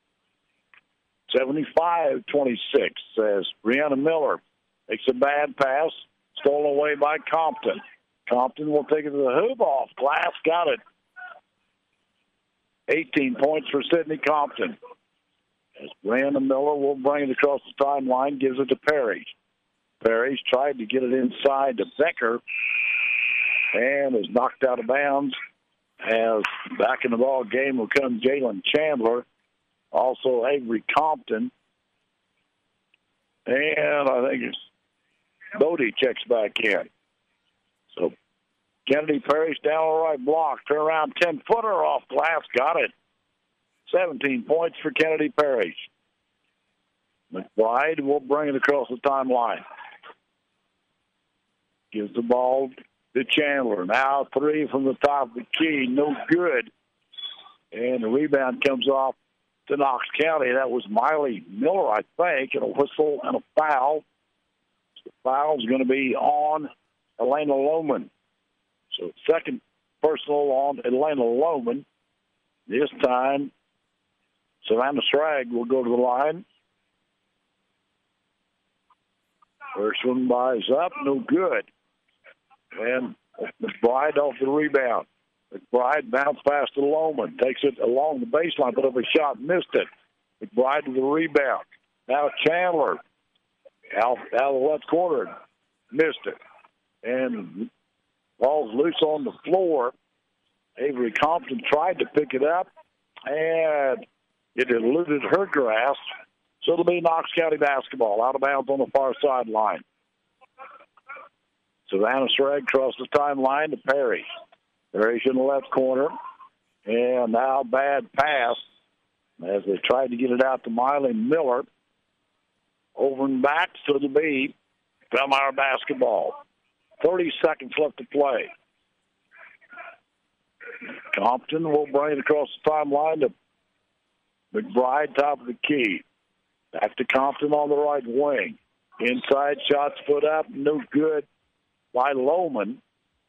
75-26 as Brianna Miller makes a bad pass, stolen away by Compton. Compton will take it to the hoop off. Glass got it. 18 points for Sidney Compton. As Brandon Miller will bring it across the timeline, gives it to Parrish. Parrish tried to get it inside to Becker and is knocked out of bounds. As back in the ball game will come Jalen Chandler, also Avery Compton, and I think it's Bodie checks back in. So Kennedy Parrish down the right block, turn around 10-footer off glass, got it. 17 points for Kennedy Parrish. McBride will bring it across the timeline. Gives the ball to Chandler. Now 3 from the top of the key. No good. And the rebound comes off to Knox County. That was Miley Miller, I think, and a whistle and a foul. The foul is going to be on Elena Lohman. So second personal on Elena Lohman. This time, Savannah Schrag will go to the line. First one buys up, no good. And McBride off the rebound. McBride bounced past to Lohman. Takes it along the baseline, put up a shot, missed it. McBride to the rebound. Now Chandler out of the left corner, missed it. And ball's loose on the floor. Avery Compton tried to pick it up, and it eluded her grasp. So it'll be Knox County basketball, out of bounds on the far sideline. Savannah Schrag crosses the timeline to Parrish. Parrish in the left corner. And now bad pass as they tried to get it out to Miley Miller. Over and back, so it'll be Palmyra basketball. 30 seconds left to play. Compton will bring it across the timeline to McBride, top of the key. Back to Compton on the right wing. Inside shots put up, no good by Lohman.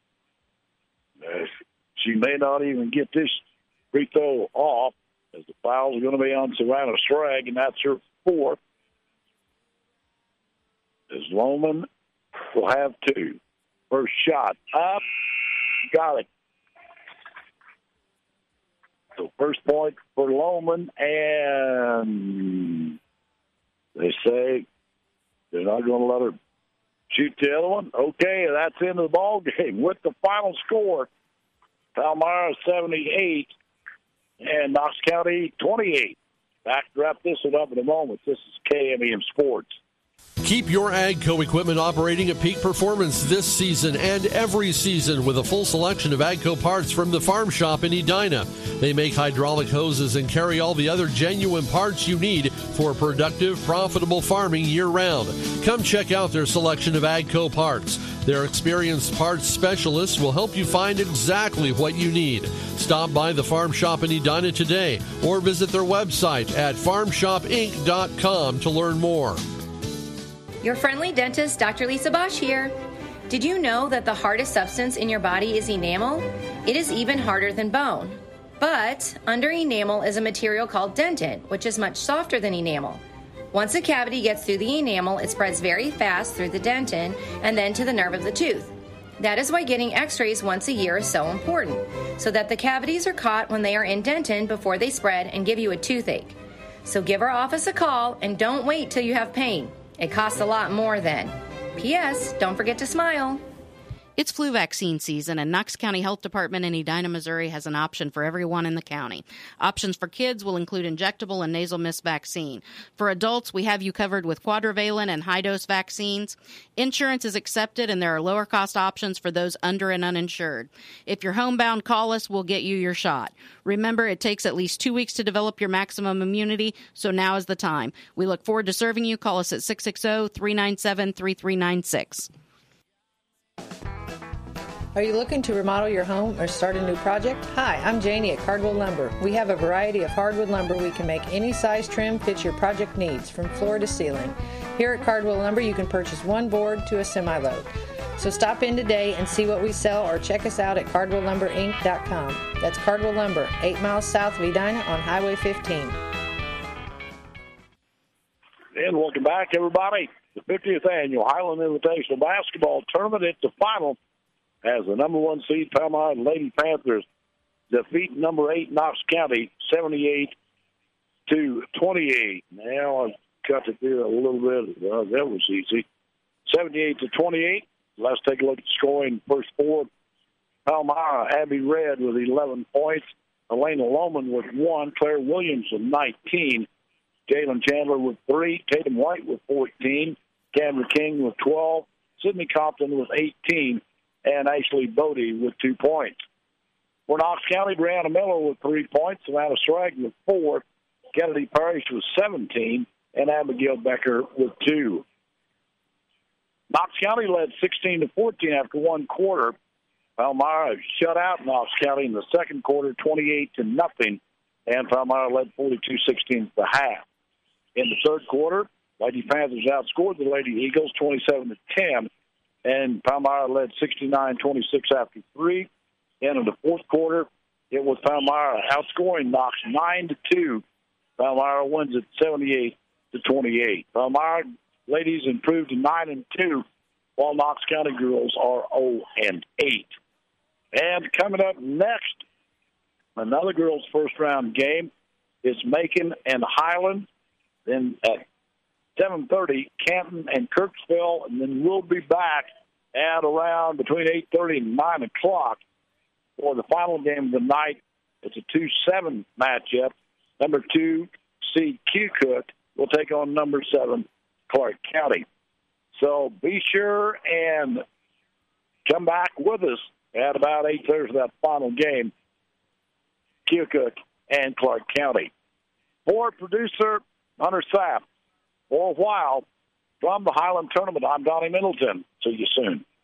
She may not even get this free throw off, as the foul is going to be on Savannah Schrag, and that's her fourth. As Lohman will have 2. First shot up, got it. So first point for Lohman, and they say they're not going to let her shoot the other one. Okay, that's the end of the ball game with the final score. Palmyra 78 and Knox County 28. Back to wrap this one up in a moment. This is KMEM Sports. Keep your AGCO equipment operating at peak performance this season and every season with a full selection of AGCO parts from the Farm Shop in Edina. They make hydraulic hoses and carry all the other genuine parts you need for productive, profitable farming year-round. Come check out their selection of AGCO parts. Their experienced parts specialists will help you find exactly what you need. Stop by the Farm Shop in Edina today or visit their website at farmshopinc.com to learn more. Your friendly dentist, Dr. Lisa Bosch here. Did you know that the hardest substance in your body is enamel? It is even harder than bone. But under enamel is a material called dentin, which is much softer than enamel. Once a cavity gets through the enamel, it spreads very fast through the dentin and then to the nerve of the tooth. That is why getting x-rays once a year is so important, so that the cavities are caught when they are in dentin before they spread and give you a toothache. So give our office a call and don't wait till you have pain. It costs a lot more then. P.S. Don't forget to smile. It's flu vaccine season, and Knox County Health Department in Edina, Missouri has an option for everyone in the county. Options for kids will include injectable and nasal mist vaccine. For adults, we have you covered with quadrivalent and high-dose vaccines. Insurance is accepted, and there are lower-cost options for those under and uninsured. If you're homebound, call us. We'll get you your shot. Remember, it takes at least 2 weeks to develop your maximum immunity, so now is the time. We look forward to serving you. Call us at 660-397-3396. Are you looking to remodel your home or start a new project? Hi, I'm Janie at Cardwell Lumber. We have a variety of hardwood lumber we can make any size trim fit your project needs, from floor to ceiling. Here at Cardwell Lumber, you can purchase one board to a semi-load. So stop in today and see what we sell, or check us out at cardwelllumberinc.com. That's Cardwell Lumber, 8 miles south of Edina on Highway 15. And welcome back, everybody. The 50th Annual Highland Invitational Basketball Tournament. It's the final as the number 1 seed, Palmyra Lady Panthers defeat number 8 Knox County 78-28. Now I've cut it there a little bit. That was easy. 78-28. Let's take a look at the scoring. First four, Palmyra, Abby Red with 11 points. Elena Lohman with 1. Claire Williams with 19. Jalen Chandler with 3. Tatum White with 14. Kendra King with 12. Sydney Compton with 18. And Ashley Bodie with 2 points. For Knox County, Brianna Miller with 3 points. Savannah Scragg with 4. Kennedy Parrish with 17. And Abigail Becker with 2. Knox County led 16-14 after one quarter. Palmyra shut out Knox County in the second quarter, 28-0, and Palmyra led 42-16 at the half. In the third quarter, Lady Panthers outscored the Lady Eagles 27-10, and Palmyra led 69-26 after 3. And in the fourth quarter, it was Palmyra outscoring Knox 9-2. Palmyra wins it 78-28. Palmyra ladies improved to 9-2, while Knox County girls are 0-8. And coming up next, another girls' first-round game is Macon and Highland. Then at 7:30, Canton and Kirksville, and then we'll be back at around between 8:30 and 9 o'clock for the final game of the night. It's a 2-7 matchup. Number 2 seed Keokuk will take on number 7 Clark County. So be sure and come back with us at about 8:30 for that final game, Keokuk and Clark County. For producer Hunter Sapp, for a while, from the Highland Tournament, I'm Donnie Middleton. See you soon.